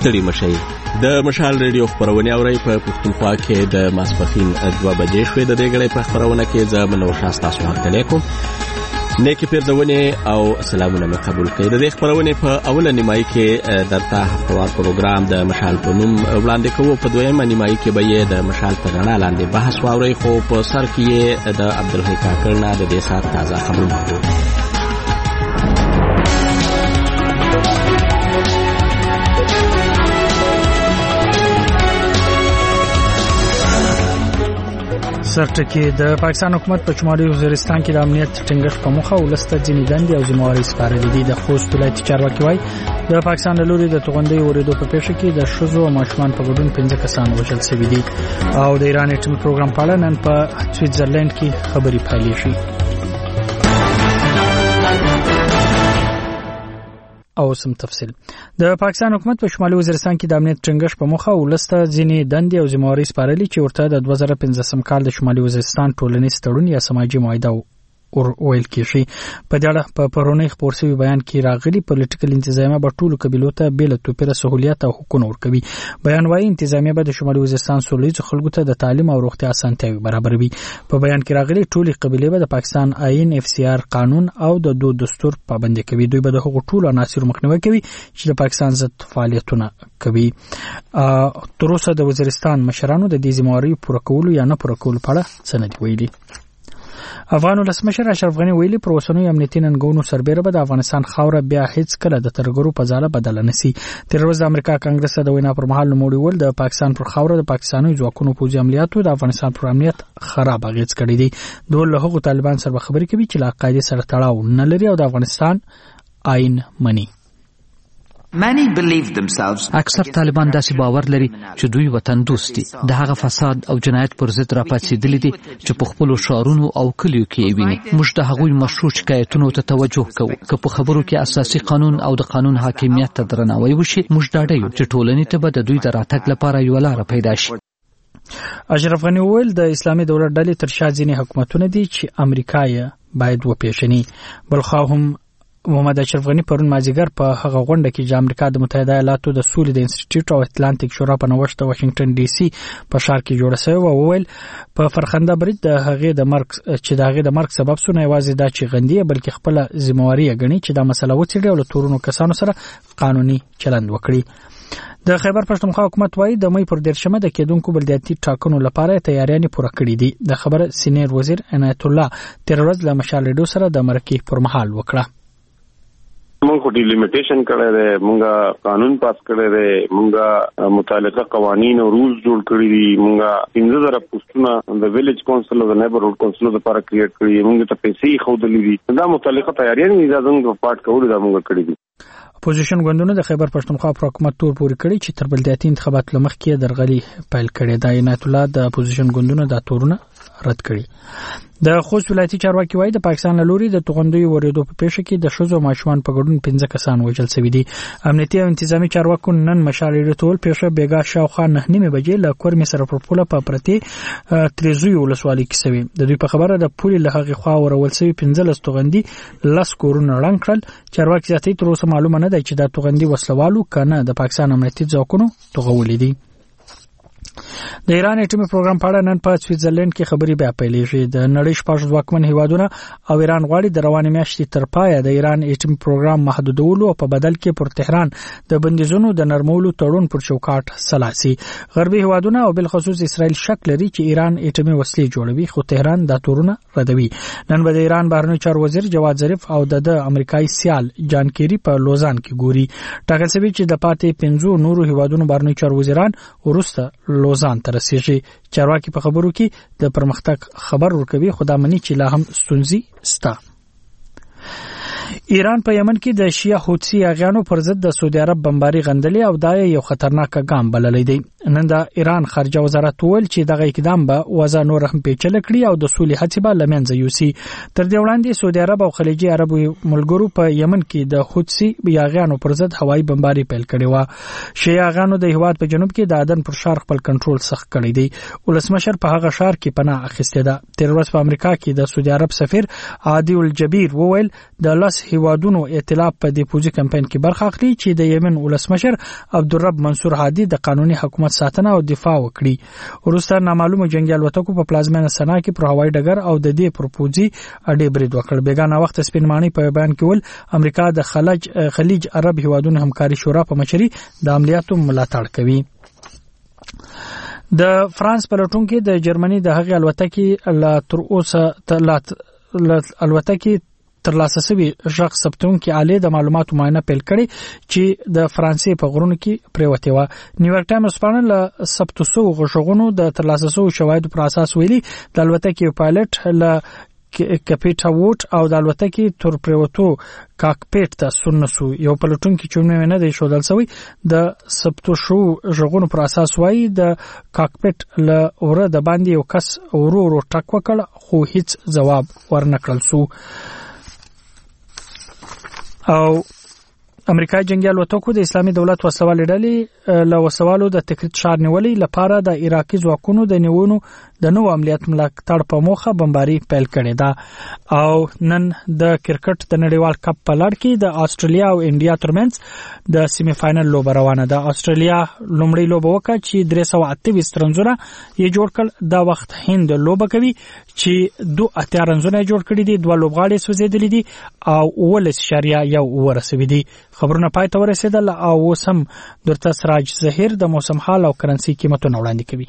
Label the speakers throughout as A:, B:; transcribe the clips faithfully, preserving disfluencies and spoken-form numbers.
A: ستړي مشئ. د مشال ریډیو خبرونه اوري په پښتونخوا کې د ماسپخین دوه بجې شوې. د دې غړې په خبرونه کې زه منور شاه تاسو هرکلی کوم. نیکی پیرزونې او سلامونه مې قبول کړئ. د دې خبرونه په اوله نیمایي کې درته هفتوار پروګرام د مشال په نوم وړاندې کوو. په دویمه نیمایي کې به یې د مشال په رڼا لاندې بحث واورئ، خو په سر کې یې د عبدالحی کاکړ نه د دې ساعت تازه خبرونه اورو.
B: سرټکی د پاکستان حکومت په شمالي وزیرستان کې د امنیت ټینګښت په موخه ولسته ځینې دندې او ذمہواري سپارلې دي. د خوست ولایتي چارواکي وایي د پاکستان له لوري د توغندۍ ورېدو په پیښه کې د ښځو او ماشومان په ګډون پنځه کسان وژل شوي دي. او د ایران اټومي پروګرام په اړه نن په سویټزرلند کې خبرې پیلېږي. او سم تفصیل. د پاکستان حکومت په شمالي وزیرستان کې د امنیت ټینګښت په موخه ولسته ځینې دندې او ذمہواري سپارلې چې ورته د دوه زره پنځم کال د شمالي وزیرستان ټولنیز تړون یا سماجي معاهده اور ویل کېږي. په دې اړه په پرونی خبر شوی بیان کې راغلي پولیټیکل انتظامیه به ټولو قبیلو ته بیل توپیره سہولیت او حقوق ورکوي. بیان وايي انتظامیه به د شمالي وزیرستان سولېز خلکو ته د تعلیم او روغتیا اسانتیاوي برابروي. په بیان کې راغلي ټولې قبیلې به د پاکستان آئین، اف سی آر قانون او د دو دستور پابندي کوي. دوی به د حقوق ټولو عناصرو مخنیوي کوي چې د پاکستان ضد فعالیتونه کوي. تر اوسه د وزیرستان مشرانو د دې ذمہواري پوره کولو یا نه پوره کولو په اړه څه نه دي ویلي. افغان ولسمشر اشرف غنی ویلي پر اوسنوي امنیتي ننګونو سربېره به د افغانستان خاوره بیا هیڅ کله د ترګرو په ځاله بدله نشي. تیر ورځ د امریکا کانګرس د وینا پر مهال نوموړي ول د پاکستان پر خاوره د پاکستاني ځواکونو پوځي عملیاتو د افغانستان پر امنیت خراب اغېز کړی دی. دوی له هغو طالبان سره خبرې کوي چې لا قاعده سره تړاو نه لري او د افغانستان آئین مني.
C: اکثر طالبان داسې باور لري چې دوی وطن دوست دي. د هغه فساد او جنایت پر ضد راپاتېدلي دي چې په خپلو ښارونو او کلیو کې ویني. موږ د هغوی مشروع شکایتونو ته توجه کوو. که په خبرو کې اساسي قانون او د قانون حاکمیت ته درناوی وشي، موږ ډاډه یو چې ټولنې ته به د دوی د راتګ لپاره یوه لاره پیدا شي.
B: اشرف غنی وویل د اسلامي دولت ډلې تر شا ځینې حکومتونه دي چې امریکا یې باید وپېژني. بلخوا هم محمد اشرف غنی پرون مازیګر په هغه غونډه کې چې امریکا د متحده ایالاتو د سولې د انسټیټیوټ او اتلانتیک شورا په نوښت د واشنگټن ډي سي په ښار کې جوړه شوې و. وویل په فرخنده برید د هغې د مرګ چې د هغې د مرګ سبب سو نه یوازې دا چې غندي بلکې خپل ذمہواري غني چې دا مسله وڅېړي او له تورونو کسانو سره قانوني چلند وکړي. د خیبر پښتونخوا حکومت وايي د مې پر دیرشمه د کېدونکو بلدیاتي ټاکنو لپاره تیاریانې پوره کړې دي. د خبره سینیر وزیر عنایت الله تیر ورځ له مشال ریډیو سره د مرکې پر مهال وکړه.
D: مونږ خو ډیلیمیټیشن کړی دی، مونږه قانون پاس کړی دی، مونږه متعلقه قوانین او رولز جوړ کړی دي، مونږه پنځه زره پوسټونه د ویلیج کونسل او د نیبرهوډ کونسل لپاره کریټ کړی دي. مونږ ته پیسې ښودلې دي. دا متعلقه تیاریان دي، دا زموږ په پارت کولو دا مونږ کړی دي.
B: اپوزیشن ګوندونو د خیبر پښتونخوا پر حکومت تور پورې کړی چې تر بلدیاتي انتخاباتو لمخکې درغلي پیل کړي. دا عنایت الله د اپوزیشن ګوندونو د تورونه رد کړي. د خوست ولایتي چارواکي وایي د پاکستان له لوري د توغندۍ ورېدو په پیښه کې د ښځو او ماشومان په ګډون پنځه کسان وژل شوي دي. امنیتي او انتظامي چارواکو نن مشال ریډیو ته ویل پیښه بیګا شاوخوا نهه نیمې بجې له کورمې سره پر پوله په پرتې تریزوي ولسوالۍ کې شوې. د دوی په خبره د پولې له هغې خوا ورول شوي پنځلس توغندي لس کورونه ړنګ کړل. چارواکي زیاتوي تر اوسه معلومه نه ده چې دا توغندي وسلوالو که نه د پاکستان امنیتي ځواکونو توغولې دي. د ایران اټومي پروګرام په اړه نن په سویټزرلند کې خبرې بیا پیلېږي. د نړۍ شپږ ځواکمن هیوادونه او ایران غواړي د روانې میاشتې تر پایه د ایران اټومي پروګرام محدودولو او په بدل کې پر تهران د بندیزونو د نرمولو تړون پر چوکاټ سلاسي. غربي هیوادونه او بالخصوص اسرائیل شک لري چې ایران اټومي وسلې جوړوي، خو تهران دا تورونه ردوي. نن به د ایران بهرنیو چارو وزیر جواد ظریف او د امریکایي سیال جان کیری په لوزان کې ګوري. ټاکل شوی چې د پاتې پنځو نورو هیوادونو بهرنیو چارو وزیران وروسته لوزان ته رسیږي. چارواکي په خبرو کې د پرمختګ خبر ورکوي، خو دا مني چې لا هم ستونزې شته. ایران په یمن کې د شیعه حوثي اغیانو پر ضد د سعودي عرب بمباري غندلې او دا یو خطرناک ګام بللی دی. نن د ایران خارجه وزارت ویل چې دغه اقدام به وضع نور هم پیچلې کړي او د سولې هڅې به لمنځه یوسي. تر دې وړاندې سعودي عرب او خلیجي عربو ملګرو په یمن کې د حوثي یاغیانو پر ضد هوایي بمباري پیل کړې و. شیعاغانو د هیواد په جنوب کې د عدن پر ښار خپل کنټرول سخت کړی دی. ولسمشر په هغه ښار کې پناه اخیستې ده. تیر ورځ په امریکا کې د سعودي عرب سفیر عادی الجبیر وویل د لاس هیوادونو ائتلاف په دې پوزي کمپاین کې برخه اخلي چې د یمن ولسمشر عبدالرب منصور هادي د قانوني حکومت ساتنه او دفاع وکړي. وروسته نامعلومه جنگي الوتکو په پلازمینه سنا کې پر هوایي ډګر او د دې پر پوزي اډې برید وکړ. بیگانه وخت سپینمانی په بیان کې ول امریکا د خلیج خلیج عرب هیوادونو همکاري شورا په مشري د عملیاتو ملاتړ کوي. د فرانس پلټونکو د جرمني د هغې الوتکې لا تر اوسه الوتکې ترلاسه شوی شخص ثبتون کې عالی د معلوماتو معاینه پیل کړي چې د فرانسې په غرونو کې پریوته و. نیویارک ټایمز پاڼه له ثبت شو غشغونو د ترلاسه شو شواهد پر اساس ویلي د الوتکې پایلټ له کپیټا ووټ او د الوتکې تر پریوتو کاکپیټ ته سنسو. یو پلټونکو چې نوم نه دی شودل سوی د ثبت شو غشغونو پر اساس وایي د کاکپیټ له اوره د باندې یو کس ورو ورو ټک وکړ خو هیڅ جواب ورنکړل سو. او امریکای جنگي الوتکو د اسلامي دولت وسوالې ډلې له وسوالو د تکریت شار نیولې لپاره د عراقي ځواکونو د نیونو د نو عملیات ملاتړ په موخه بمباري پیل کړې ده. او نن د کرکټ د نړیوال کپ په لړ کې د استرالیا او انډیا ترمنځ د سیمه فائنل لوبه روانه ده. استرالیا لومړی لوبه وکړه چې درې سوه اته ویشت رنزونه یې جوړ کړل. دا وخت هند لوبه کوي چې دوه اتیا رنزونه جوړ کړي دي. دوه لوبغاړي سوځېدلي دي او ولس شریعه یو ورسوي دي. خبرونه پای ته ورسېدل او اوس هم درته سراج ظهیر د موسم حال او کرنسي قیمتونه وړاندې کوي.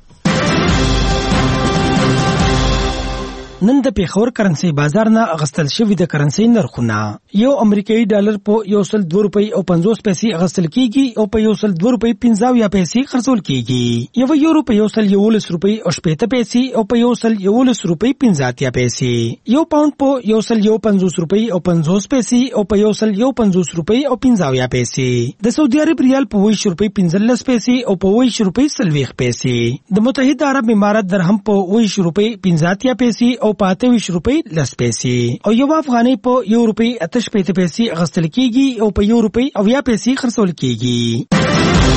E: نن د پیښور کرنسي بازار نه اغستل شوی د کرنسي نرخونه یو امریکایي ډالر په یو سل دوه روپۍ او پنځوس پیسې اغستل کیږي او په یو سل دوه روپۍ پنځه یا پیسې خرڅول کیږي. یو یورو په یو سل یولس روپۍ او شپږ پیسې او په یو سل یولس روپۍ پنځه یا پیسې. یو پاوند په یو سل یو پنځوس روپۍ او پنځوس پیسې او په یو سل یو پنځوس روپۍ او پنځه یا پیسې. د سعودي عرب ریال په ویش روپۍ پنځلس پیسې او په ویش روپۍ سلويخ پیسې. د متحده عرب امارات درهم په ویش روپۍ پنځه یا پیسې او په اته ویش روپۍ لس پیسې. او یو افغانۍ په یو روپۍ اته شپېته پیسې اغستل کیږي او په یو روپۍ اویا پیسې خرڅول کیږي.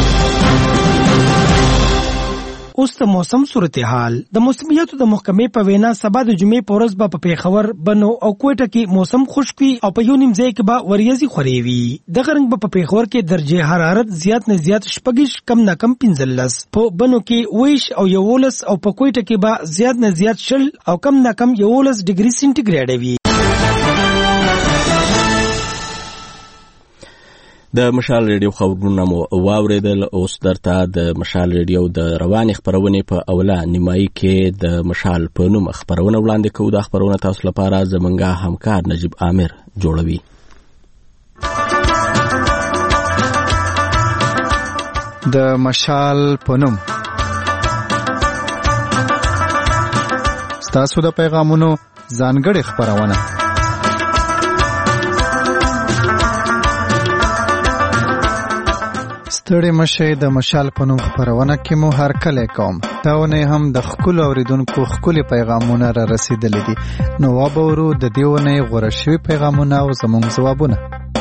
E: اوس د موسم صورتحال. د موسمیاتو د محکمې په وینا سبا د جمعې په ورځ به په پیښور، بنو او کوټه کې موسم خشک وي او په یو نیم ځای کې به وریځې خورې وي. دغه رنګ به په پیښور کې درجه حرارت زیات نه زیات شپږ کم نه کم پنځلس، په بنو کې ویش او یولس او په کوټه کې به زیات نه زیات شل او کم نه کم یولس ډیګري سنټیګریډ وي.
A: د مشال ریډیو خبرونه مو واوریدل. اوس درته د مشال ریډیو د رواني خبرونې په اوله نیمایي کې د مشال په نوم خبرونه وړاندې کوو. د خبرونه تاسو لپاره زمونږ همکار نجیب عامر جوړوي.
F: د مشال په نوم ستاسو د پیغامونو ځانګړې خبرونه. ستړي مشه د مشال په نوم خبرونه کې مو هر کله کوم. دا ونه هم د خپل اوریدونکو خپل پیغامونه را رسیدلې دي. نو وابورو د دیونه غوړ شوی پیغامونه او زموږ ځوابونه.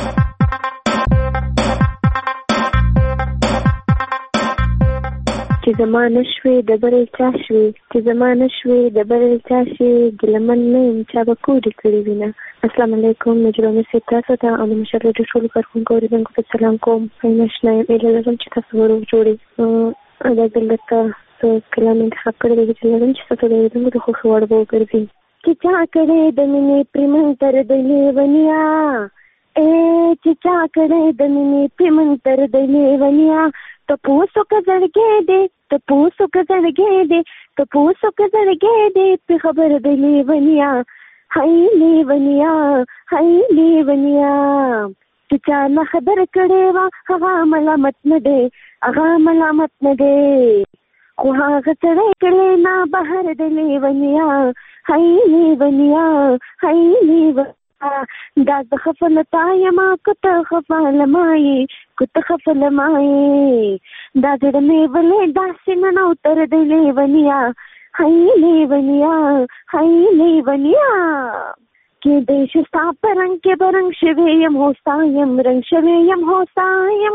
G: چې زمانه شوي د برې چا شوي چې زمانه شوي د برې چا شي ګلمن نه یم چا به کورې کړي وینه. السلام علیکم. مجرمه سي تاسو ته او د مشر د ټولو کارکونکو اوریدونکو ته سلام کوم. نشنه ایله لازم چې تاسو ورو جوړي دا دلته کلام انتخاب کړی دی چې لازم چې تاسو د اوریدونکو د خوښ وړ به وګرځي. چې چا کړی د مینې پریمن تر د لیونیا اے چې چا کړی د مینې پریمن تر د لیونیا ته پوسو که زړګی دی ته پوسو که زړګی دی ته پوسو که زړګی دی په خبر د لیونیا هاي لیونیا هاي لیونیا چې چا نه خبر کړی وا هغه ملامت نه دی هغه ملامت نه دی خو هغه سړی کړی نه بهر د لیونیا هاي لیونیا هاي لیونیا دا د خفل تایما کته خفل مای کته خفل مای دا د میولې داسې نه نو تر دې لیونیا هاي لیونیا هاي لیونیا کې دیش ستا پرنګ کې برنګ شویم هوستایم رنګ شویم هوستایم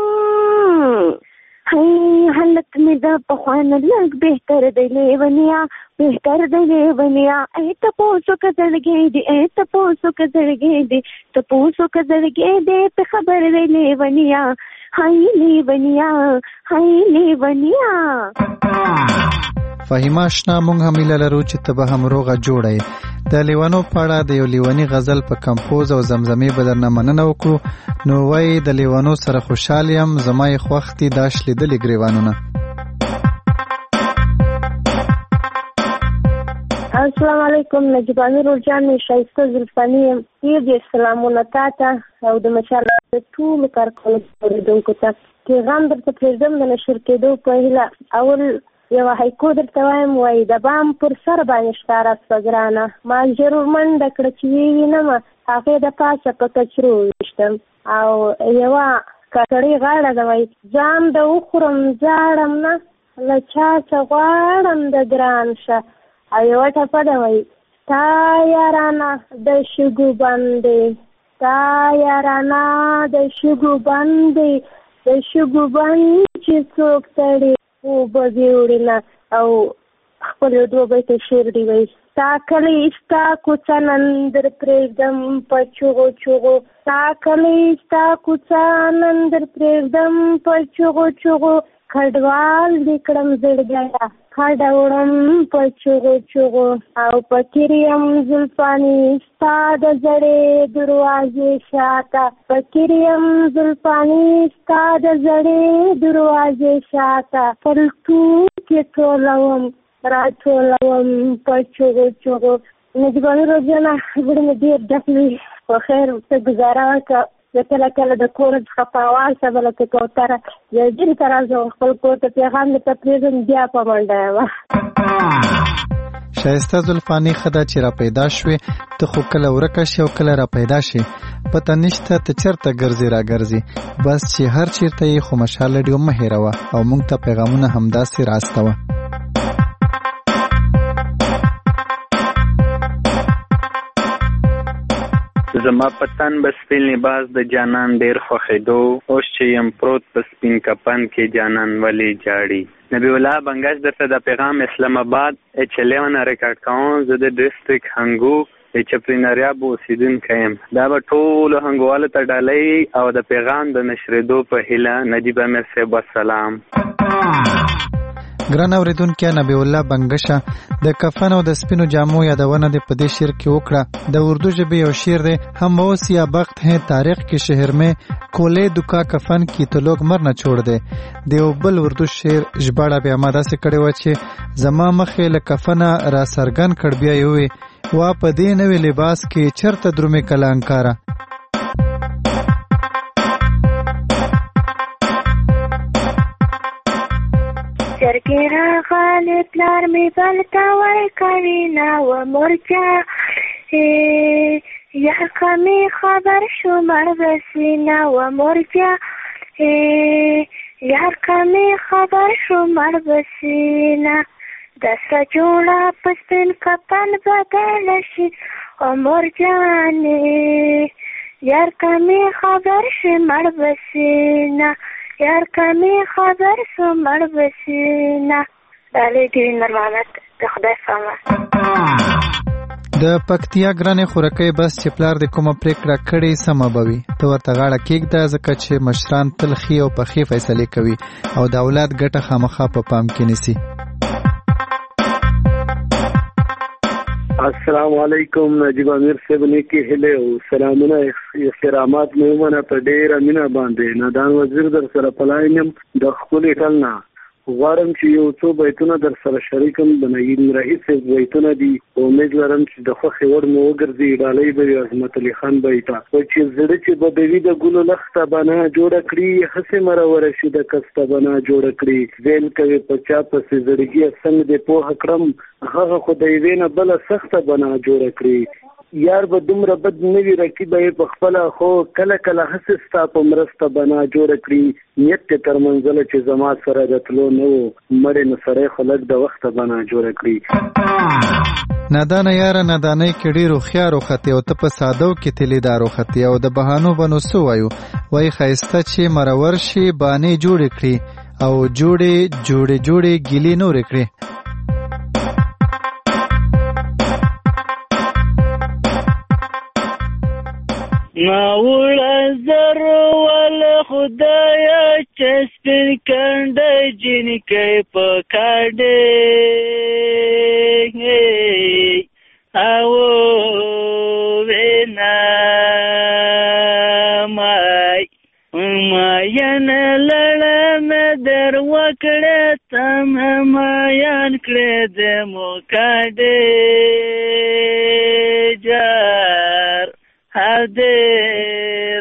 G: هاي حالت می دا پخوان لګ بهتر دی لیونیا بهتر دی لیونیا ای تپوسو کزړګې دی ای تپوسو کزړګې دی تپوسو کزړګې دی په خبر دی لیونیا هاي لیونیا هاي لیونیا
F: فهیمه آشنا مونږ هم هیله لرو چې ته به هم روغه جوړی د لیونو په اړه د یو لیوني غزل په کمپوز او زمزمې به درنه مننه وکړو نو وایي د لیونو سره خوشحال یم زما یې خوښ دي دا شلیدلي ګریوانونه.
G: السلام علیکم نجیب امیر جان شایسته زلفانی یم ډېر ډېر سلامونه تا ته او د مشال د ټولو کارکونکو اورېدونکو ته پیغام درته پرېږدم د نشر کېدو په هیله اول یو هایکو درته وایم وایي د بام پر سر باندې شته راس په ګرانه ما ضرور منډه کړه چې ووینم هغې د پاسه په کچرو وویشتم او یوه ککړې غاړه ده وایي ځان د وخورم ځاړم نه له چا څه غواړم د ګران شه او یوه ټپه ده وایي ستا یارانه د شګو بندې ستا یارانه د شګو بندې د شګو بند چې څوک تړي اوبه ویوړي نه او خپل یو دوه بیته شعر دی وایي ستا کلی ستا کوڅه نن در پرېږدم په چغو چغو ستا کلی ستا کوڅه نن در پرېږدم په چغو چغو کډوال دې کړم زړګیه کډه وړم په چغو چغو او فکر یم زلفانې ستا د زړې دروازې شاته فکر یم زلفانې ستا د زړې دروازې شاته پلتو کې ټولوم راټولوم په چغو چغو. نجیب امیر جانه زړه مې ډېر ډک وي په خیر ته ګزاره وکړه زه کله کله د کور څخه په اواز ته به لکه کوتره یو ځینې ته راځم خپل کور ته پیغام درته پرېږدم بیا په منډه یم.
F: شایسته زلفانې ښه ده چې را پیدا شوې ته خو کله ورکه شي او کله را پیدا شي پته نشته ته چېرته ګرځې را ګرځې بس چې هر چېرته یې خو مشال رېډیو مه هېروه او موږ ته پیغامونه همداسې راستوه.
H: زما پتن به سپین لباس د جانان ډیر خوښېدو اوس چې یم پروت په سپین کفن کې جانان ولې جاړي. نبی الله بنگش درته د پیغام اسلام آباد ایچ ال ون ریکارډ کوم زه د ډسټریکټ هنګو چپرینریاب اوسیدونکی یم. دا به ټولو هنګوالو ته ډالۍ او د پیغام د نشرېدو په هیله نجیب امیر صاحب والسلام.
F: ګران اوریدونکي نبی الله بنگشه د کفن او د سپینو جامو یادونه د پدې شعر کې وکړه. د اردو ژبې یو شعر دی هم اوس یا وخت ہے تاریخ کې شهر میں کولے دکا کفن کی تو لوگ مر نه چھوڑ دے. دیو بل اردو شعر ژباړه بیا ما داسې کړی و چې زما مخې له کفنه را سرګن کړ بیا یوې وا په دې نوې لباس کې چرته درومې کلانکاره.
G: چرګې راغلې پلار مې بلته ورکوي نه و مرجا یار کمې خبر شو مړ بسي نه و مرجا یار کمې خبر شو مړ بسي نه دسته جوړه په سپین کفن بدله شي او مرجانې یار کمې خبر شي مړ بسي نه یار کمې خبر سو مړ بسي نه. ډالۍ ډېر نرمانت د خدای فامان.
F: د پکتیا ګرانې خورکۍ بس چې پلار د کومه پرېکړه کړې سمه به وي ته ورته غاړه کېږده ځکه چې مشران تل ښې او پخې فیصلې کوي او د اولاد ګټه خامخا په پام کې نیسي.
D: السلام علیکم نجیب امیر صاحب نیکی هیله او سلامونه احترامات مې ومنه په ډېره مینه باندې نادان وزیر در سره پلاینم د خپلې ټل نه غواړم چې یو څو بیتونه در سره شریکم د نجیب رئیس صاحب بیتونه دي امید لرم چې د خوښې وړ مو وګرځي ډالۍ به وي عظمت علي خان بیته و چې زړه چې بدوي د ګلو لخته بنا جوړه کړي هسې مرور شي د کسته بنا جوړه کړي زیل کوي په چا پسې زړګي څنګه دې پوهه کړم هغه خو د یوې نه بله سخته بنا جوړه کړي
I: یار به دومره بد نه وي رقیب یې په خپله خو کله کله هسې ستا په مرسته بنا جوړه کړي نیت یې تر منزله چې زما سره د تلو نه و مړې نو سړی خو لږ د وخته بنا جوړه کړي.
F: نادانه یاره نادانۍ کې ډېر هوښیار وختې او ته په سادو کې تلیدار وختې او د بهانو به نو څه وایو وایي ښایسته چې مرور شي بانې جوړې کړي او جوړې جوړې جوړې ګیلې نورې کړي.
J: ناوړه زر ول خدایا چې سپین کنده جنکۍ په کاډې او وینا مای ماین لړه مې در وکړه تم مایان کړې د مو کاډې جار حاضر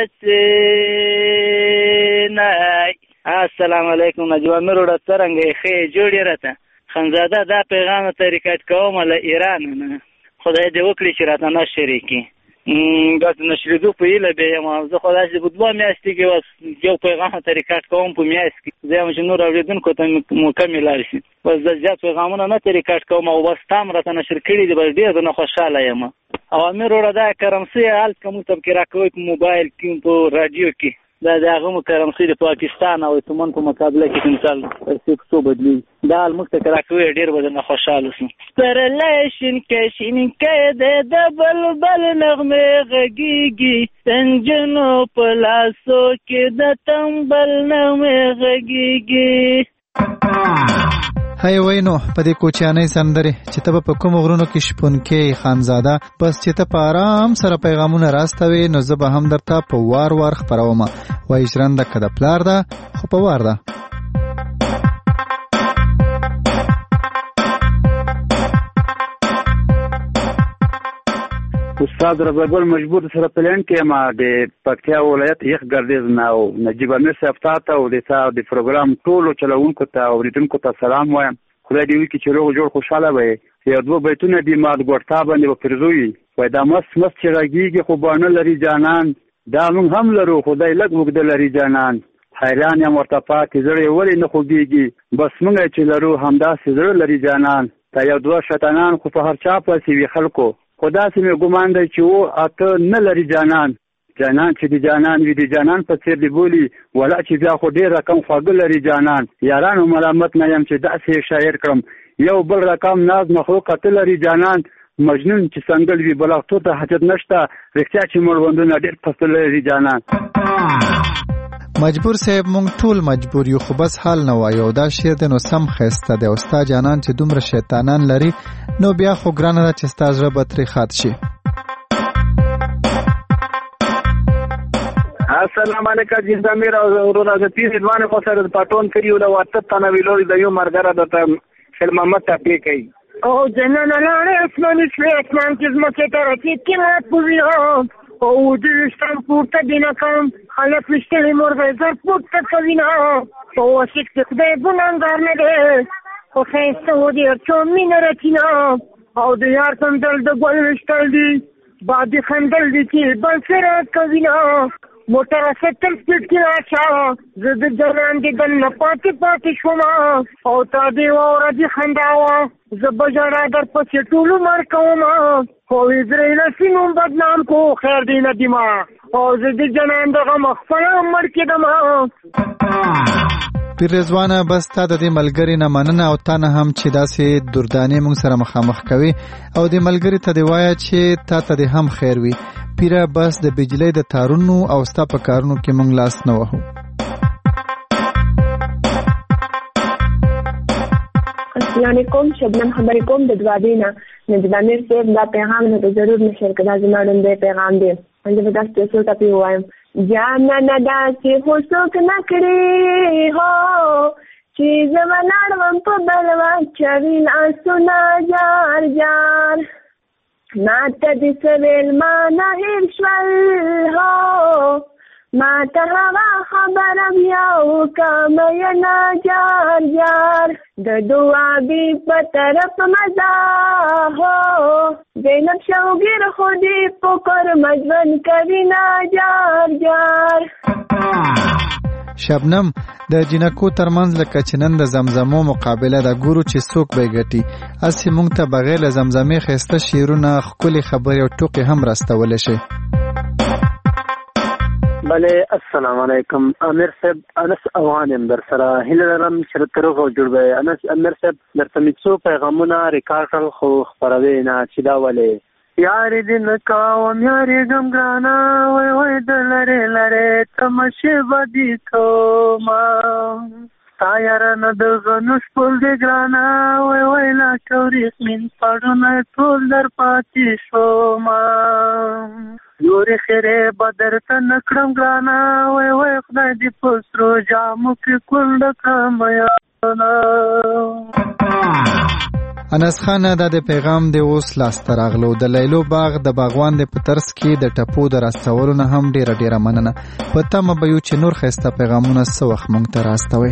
J: خاصنای. السلام علیکم نجوا مروړه څرنګه ښه جوړی راته خنزاده دا پیغام ته ریکارډ کوم له ایران نه خدای دې وکړي چې راته نشر کړي دا نشریدو په اله به ما زه خدای دې په دوه میاشتې کې یو پیغام ته ریکارډ کوم په میاشت کې زه هم نور اوریدونکو ته مکمل لارشي بس د زیات پیغامونه نه ته ریکارډ کوم او بس تام راته نشر کړي دې بس ډیر نه خوشاله یم. او امیر وړه دا کرمسي حالت کوم ته کې راکوي په موبایل کې په رادیو کې دا دغه مو کرمسي د پاکستان او تمن په مقابله کې مثال څه څه بدلی دا المخته راکوي ډیر به نه خوشاله شي. پرلیشن کې شین کې د بلبل نغمه غږیږي سنجنو په لاسو کې د تنبل نغمه غږیږي.
F: هاي وینو په دې کوچیانۍ سندرې چې ته په کوم غرونو کې شپون کې خانزاده بس چې ته په آرام سره پیغامونه راستوي نو زه به هم درته په وار وار خپروم وایي ژرنده که د پلار ده خو په وار ده.
K: استاد رضاګل مجبور سره پلان کې ما د پکتیا ولایت یخ ګردیز نه او نجیب امیر صاحب ته او د تا د پروګرام ټولو چلوونکو ته او ریډونکو ته سلام وایم. خدای دې وکړي چې روغ جوړ خوشاله وي. یو دوه بیتونه دې ما د ګورتا باندې وپرزوي وای دا مس مس چې راګيږي خو باندې لري جانان دا موږ هم لرو خدای لګ وګد لري جانان حیران یم ورته پاتې زړه ولې نه خوږيږي بس موږ چې لرو همدا زړه لري جانان تا یو دوه شیطانان خو په هر چا پسې وي خلکو خدا سي مې ګمان دی چې و اته نه لري جانان جانان چې دی جانان وي دی جانان په څیر دی بولی ولا چې بیا خو ډیر رقم خواږه لري جانان یارانو ملامت نه يم چې داسې شاعر کړم یو بل رقم ناز مخلوق قتل لري جانان مجنون چې څنګه وی بلغتو ته حاجت نشته رښتیا چې مړوندونه ډیر فصل لري جانان.
F: مجبور صاحب مونږ ټول مجبور یو خو بس حال نه وایو دا شعر د نو سم خسته د استاد جانان چې دومره شیطانان لري نو بیا خو ګرانه ده چې ستا زړه به ترې خاط شي.
I: السلام علیکم جی زمیر او ورونه د پیر ځوان په سره پټون کړیو له واټ ته نه ویلو د یو مرګره د خل محمد ته پی کوي او جنن لاړې اسمان شوي اسمان کې زمکه تر کې کې مات پوي او دې ستم پورته دینه کوم خلک مشتري مرغه زر پورته کوي نه او شیک خدای ګناګار نه ده خو خیسته و دې چې مين راتینا او د یار څنګه د ګل وشتل دي باندې خندل دي چې بل سره کوي نه موټر ستل سپیډ کې راځه زه د جران دې د نه پاتې پاتې شوم او تا دې اور دې خنداوه زه بجړا در پسې ټول مر کوم خو اسرائیل سینوم بدنام کو خیر دې نه دیما او زه دې جنان دغه مخفل مر کې دما.
F: پیر رضوانه بس تا د دې ملګری نه مننه او تا نه هم چې داسې دردانې مونږ سره مخامخ کوي او دې ملګری ته دی وایه چې تا ته دې هم خیر وي پیره بس د بجلی د تارونو او ستا په کارونو کې مونږ لاس نه وهو.
G: السلام علیکم شبنم خبرې کوم د دوادینا نجیب امیر صاحب دا پیغام نه ته ضرور نشر کړه زما ډېر پیغام دی انځ په تاسو څه ته پیوایم جانا ندا چې هوڅوک نکړي هو چې زمانړم په بلوا چویل اسونه جار جار ماته دې سویل ما نه هیر شول هو ماته هوا خبره بیا وکم ینا جار جار د دعا بی په طرف مزا هو زینب شوګر خودی پکر مجبن کوي نا جار جار.
F: شبنم د جنکو ترمنځ لکه چې نن د زمزمو مقابله د ګورو چې څوک به ګټي اسی مونږ ته بغیر له زمزمې خسته شیرونه خپل خبرې او ټوکې هم راستول شي.
L: بله السلام علیکم امیر صاحب انس اوانم در سره هیله لرم چې تر هغه جوړ به انس امیر صاحب درته میڅو پیغامونه ریکارډ خو خبروي نه چې دا ولې یارې دې نه کوم یارې غم ګرانا وای وای د لرې لرې تمشې بدي کوما تا یار نه د غنوش پول دې ګرانا وای وای لا تورې من پړونه ټول در پاتې شوما یوري خیره بدر ته نکړم ګرانا وای وای خدای دې پسرو جامو کې کول ډکمیا.
F: انس خان دا د پیغام دی اوس لاس ته راغلو. د لیلو باغ د باغوان د پترس کې د ټپو د راستولو نه هم ډیره ډیره مننه. په تمه به یو چې نور ښایسته پیغامونه څه وخت موږ ته راستوي.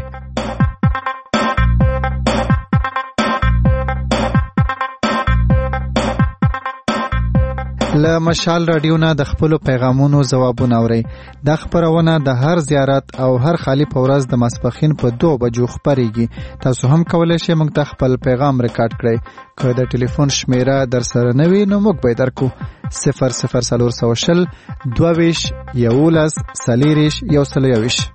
F: له مشال رادیو نه د خپلو پیغامونو ځوابونه اورئ. دا خپرونه د هر زیارت او هر خالی په ورځ د ماسپښین په دوه بجو خپرېږي. تاسو هم کولی شئ موږ ته خپل پیغام ریکارډ کړئ. که د ټلیفون شمیره در سره نه وي نو موږ به یې درکو. صفر صفر څلور سوه شل دوه ویشت یولس څلېرویشت یو سل یوویشت.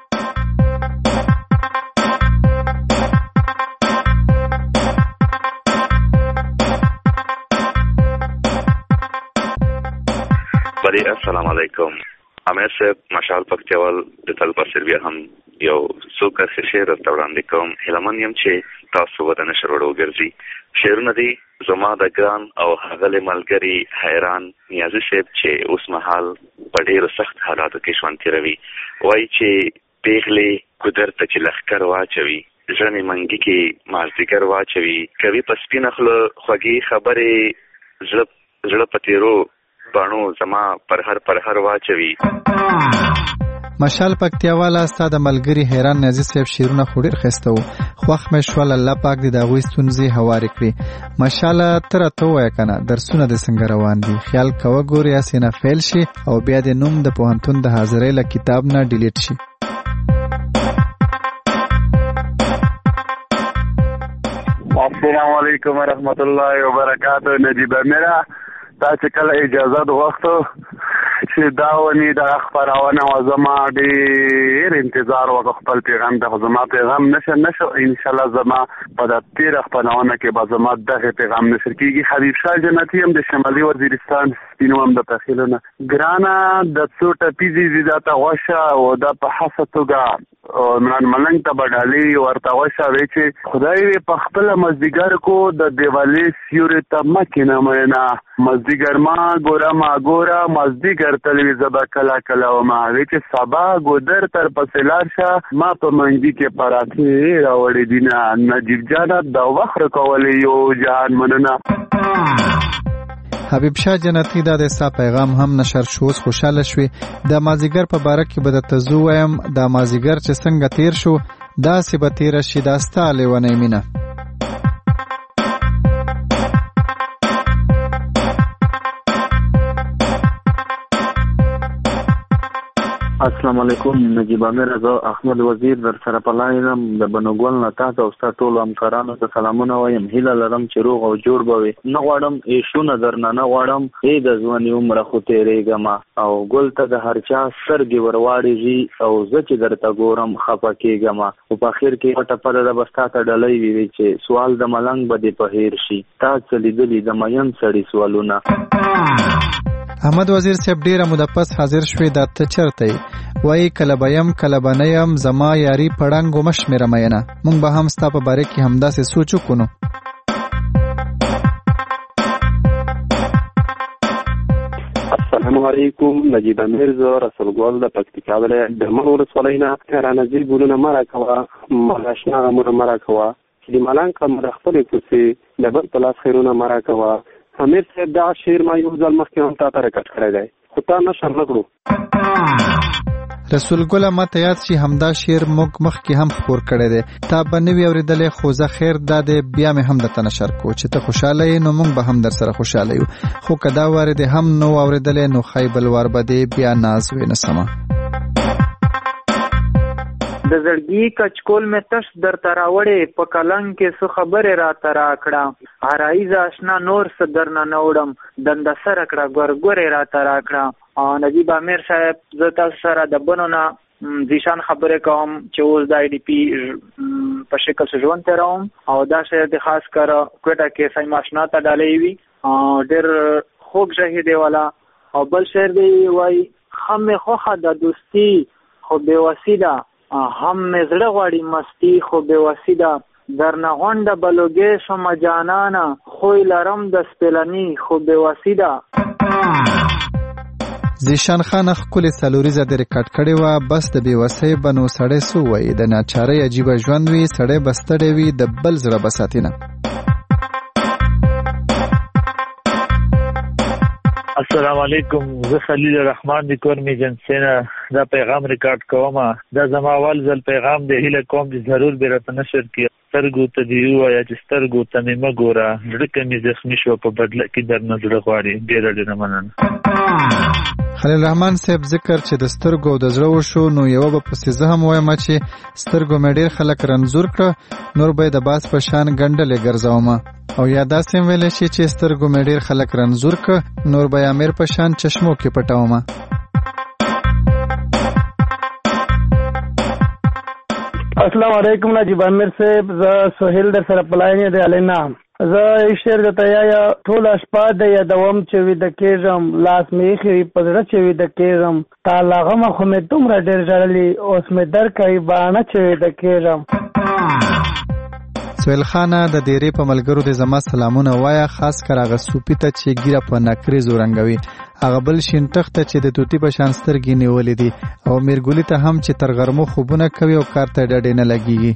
M: بله السلام علیکم امیر صاحب مشال پکتیوال د طلبه سرویا هم یو څو کرښې شعر درته وړاندې کوم. هیله من یم چې تاسو به د نشر وړ وګرځي. شعرونه دي زما د ګران او ښاغلي ملګري حیران نیازي صاحب چې اوس مهال په ډېرو سخت حالاتو کې ژوند تېروي. وایي چې پیغلې ګودر ته چې لښکر واچوي ژرنې منګي کې مازدیګر واچوي کوي په سپینه خوله خوږې خبرې زړه په تېرو بانو زما پرهر پرهر واچوي.
F: مشال پکتیاواله ستا د ملګري حیران نیازي صاحب شعرونه خو ډېر ښایسته وو. خوښ مې شول الله پاک دې د هغوی ستونزې هوارې کړي. مشاله ته راته ووایه که نه درسونه دې څنګه روان دي. خیال کوه ګورې هسې نه فیل شي او بیا دې نوم د پوهنتون د حاضرۍ له کتاب نه ډیلیټ شي.
N: السلام علیکم ورحمت الله وبرکاتہ. نجیب میرا تا چې کله اجازه د وختو چې دا ونی د خبرونه و زما ډېر انتظار وکړ خپل پیغام ته زما پیغام نشه نشه ان شاء الله زما په د تیر خبرونه کې به زما دغه پیغام نشر کیږي. حبیب شاه جنتی هم د شمالي وزیرستان سپینو هم د پخیلونه ګرانا د څو ټپیزي زیاده تا واشه او د په حساتوګه عمران ملنګ ته بدالي ورته واشه وی چې خدای په خپل مزدیګر کو د دیوالي سیوري ته مکه نه مېنا مزدیګر ما ګورا ما ګورا مزدیګر تلویزه با کلا کلا او ما وی چې سبا ګودر تر پسلار شه ما په منګي کې پراتی راوړې دینه نجیب جان د وخر کولې یو جان مننه.
F: حبیب شاه جنتی دا د ستا پیغام هم نشر شو. خوشاله شوې. د مازیګر په باره کې به درته زه ووایم دا مازیګر چې څنګه تیر شو داسې به تیره شي دا ستا لیونۍ مینه.
L: السلام علیکم نجیب امیر زه احمد وزیر در سره په لاینم د بنوګل نه تاسو او تاسو ټول همکارانو ته سلامونه وایم. هیله لرم چې روغ او جوړ به وي. نه غواړم ایشونه درنه نه غواړم ای د ځواني عمره خو تېرېږم او ګل ته د هر چا سترګې ورواړېږي او زه چې درته ګورم خفه کېږم. خو په اخر کې پټه پته ده بس تا ته ډلۍ وي چې سوال د ملنګ به دې په هیر شي تا څه لیدلي د مین سړي سوالونه.
F: احمد وزیر صاحب ډیره موده پس حاضر شوې. دا ته چرته یې وایي کله به یم کله به نه یم زما یاري په ړنګو مه شمېره مینه. موږ به هم ستا په باره کې همداسې سوچ وکړو نو.
O: السلام علیکم نجیب امیر زه رسول ګل د پکتیکا ولایت درمل ولسوالۍ نه رانځي ګلونه مه راکوه ملاشنا غمونه مه راکوه چې د ملنګ قمر خپلې کوڅې د بل په لاس خیرونه مه راکوه. امیر صاحب دا شعر ما یو ځل مخکې هم تا ته ریکارډ کړی دی خو تا نشر نه کړو.
F: رسول ګل ماته یاد شي همدا شعر موږ مخکې هم خپور کړی دی تا به نه وي اورېدلی خو زه خیر دا دی بیا مې هم درته نشر کو چې ته خوشحاله یې نو موږ به هم در سره خوشحاله یو خو که دا وارې دې هم نو اورېدلی نو ښایي بل وار به دې بیا ناز وې نه سمه
P: د زړګي کچکول مې تش درته راوړې په کلنګ کې څه خبرې راته راکړه هرایزه اشنا نور څه درنه نه وړم دنده سره کړه ګورګورې راته راکړه نجیب امیر صاحب زه تاسو سره د بنو نه ځیشان خبرې کوم چې اوس د آی ډي پي په شکل څه ژوند تېروم او دا شعر د خاص کر کوټه کې سیم اشنا ته ډالۍ وي ډېر خوږ شهید دی والا او بل شعر دی وایي هم مې خوښه د دوستي خو بېوسي ده هم مې زړه غواړي مستی خو بېوسي ده درنه غونډه بلوګې شومه جانانه خوی لرم د سپېلني خو بېوسي ده
F: زیشان خان ښکلې څلوریزه د ریکارډ کړې وه بس د بېوسۍ به نو سړی څه ووایي د ناچارۍ عجیبه ژوند وي سړی به ستړی وي د بل زړه به ساتي نه
Q: السلام علیکم زه خلیل الرحمن د کور می جنسینا دا پیغام ریکارډ کوم دا زما اول ځل پیغام دی هیله کوم چې ضرور به راته نشر کړي سترګو ته دی وایا چې سترګو ته مې مګوره زړه کې مې زخمي شو په بدله کې درنه زړه غواړي ډېر ډېر مننه
F: خلیل الرحمن صاحب ذکر چې د سترګو او د زړه وشو نو یو به پسې زه هم وایم چې سترګو مې ډېر خلک رنځور کړه نور به د باز په شان ګنډلې ګرځوم او یا داسې هم ویلی شي چې سترګو مې ډېر خلک رنځور کړه نور به امیر په شان چشمو کې پټوم
R: السلام علیکم نجیب امیر صاحب زه سهیل در سره پلاینې دی علینا زه شعر درته یا ټوله شپه د یادوم چې ویده کېږم لاس مې ایښی وي په زړه چې ویده کېږم تا له غمه خو مې دومره ډېر ژړلي اوس مې درکوي باڼه چې ویده کېږم
F: سهیل خانه د دیرې په ملګرو د زما سلامونه وایه خاص کر هغه صوفي ته چې ګیره په نکریزو رنګوي هغه بل شینټخ ته چې د توتي په شان سترګې نیولې دي او میرګلي ته هم چې تر غرمو خوبونه کوي او کار ته ډډې نه لګېږي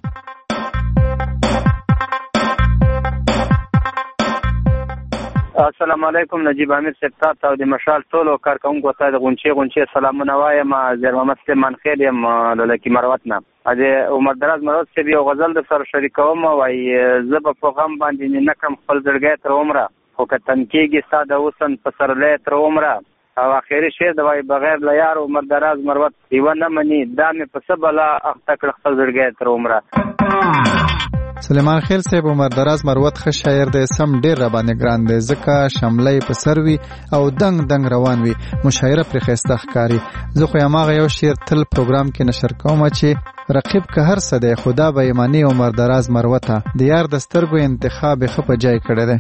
S: السلام علیکم نجیب امیر صاحب تاسو او د مشال ټولو کارکونکو ته د غونچې غونچې سلامونه وایم زیر محمد سلیمان خیل یم لکه مروت نه د عمر دراز مروت صاحب یو غزل د سره شریکوم وایي زه به په غم باندې نه کړم خپل زړګی تر عمره خو که تن کېږي ستا د حسن په سرلی تر عمره او اخري شعر د وایي بغیر له یار عمر دراز مروت یوه نه مني دا مې په څه بلا اخته کړه خپل زړګی تر عمره
F: سلیمان خیل صاحب عمر دراز مروت ښه شاعر دی سم ډېر راباندې ګران دی ځکه شمله یې په سر وي او دنګ دنګ روان وي مشاعره پرې ښایسته ښکاري زه خو هماغه یو شعر تل پروګرام کې نشر کوم چې رقیب که هر څه دی خدا به یې مني عمر دراز مروته د یار د سترګو انتخاب یې ښه په جای کړی دی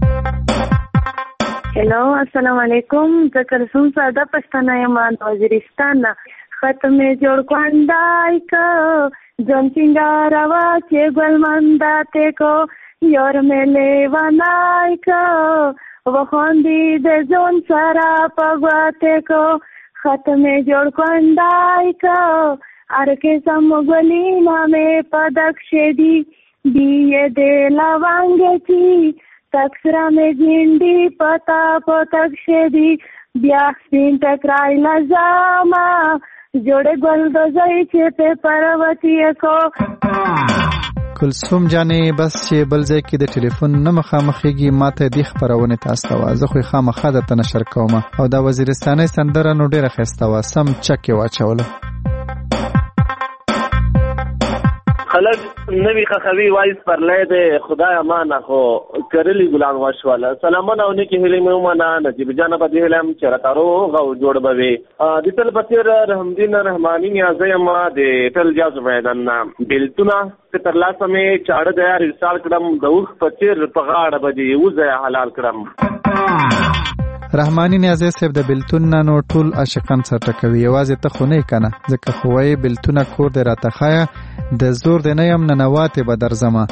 G: هلو السلام علیکم زه کلثوم ساده پښتنه یم د وزیرستان نه ختم جوړ کونډای کو جون سنگاروا چې ګل منداته کو یور ملې ونای کو وخوندې د ځون سره پغواته کو ختم جوړ کونډای کو ارکه سم ګلی نامه پدښ دی دی دې لوانګ چی تکسرا مې ګینډي پتا پتښ دی بیا سپین ټکرای لزاما جوړه ګل د ځای چې په پروتي کو
F: کلثوم جانې بس چې بل ځای کې د ټلیفون نه مخامخېږي ماته دې خپرونې ته استوه زه خو یې خامخا درته نشر کوم او دا وزیرستانۍ سندره نو ډېره ښایسته وه سم چک یې واچوله
T: خلک نوی خخوي وایس پرلی دی خدای امانه خو کرلی ګلان وشواله سلامونه او نیکې هیلې مې ومنه نجیب جانه به دې هیله یم چې راته روغ او جوړ به وي د تل په څېر رحمدین رحماني نیازه یم د ټل جاز میدان نه بېلتونه چې ترلاسه مې چاړه دی ارسال کړم د اوښ په څېر په غاړه به دې وځایه حلال کړم
F: رحماني نیازی صاحب د بېلتون نه نو ټول عاشقان سر ټکوي یوازې ته خو نه یې که نه ځکه خو وایي بېلتونه کور دی راته ښایه د زور دی نه یم ننواتې به درځمه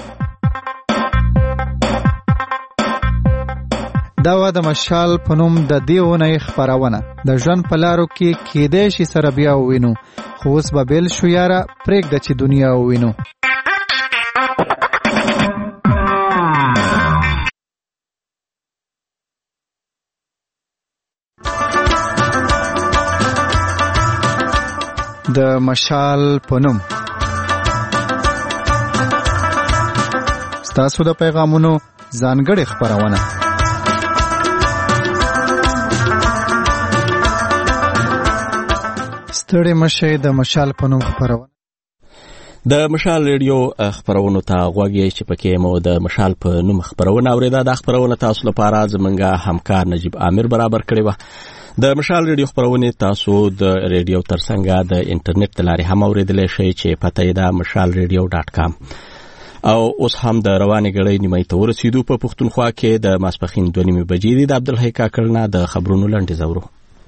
F: دا وه د مشال په نوم د دې اونۍ خپرونه د ژوند په لارو کې کیدی شي سره بیا ووینو خو اوس به بیل شو یاره پرېږده چې دنیا ووینو د مشال پونم ستاسو د پیغامونو ځانګړي خبرونه ستړي مشه د مشال پونم خبرونه
A: د مشال ریډیو خبرونو ته غوږی چې پکې مو د مشال په نوم خبرونه اوریدا د خبرونه تاسو لپاره زمونږه همکار نجیب عامر برابر کړی و د مشال ریډیو خبرونه تاسو د ریډیو ترڅنګ د انټرنیټ لارې هم اوریدلای شئ چې پته یې ده مشال ریډیو ډاټ کام او اوس هم د روانې غړې نیمه ته ورسېدو په پښتونخوا کې د ماسپخین دوه نیمې بجې د عبدالحی کاکړ نه د خبرونو لاندې زورو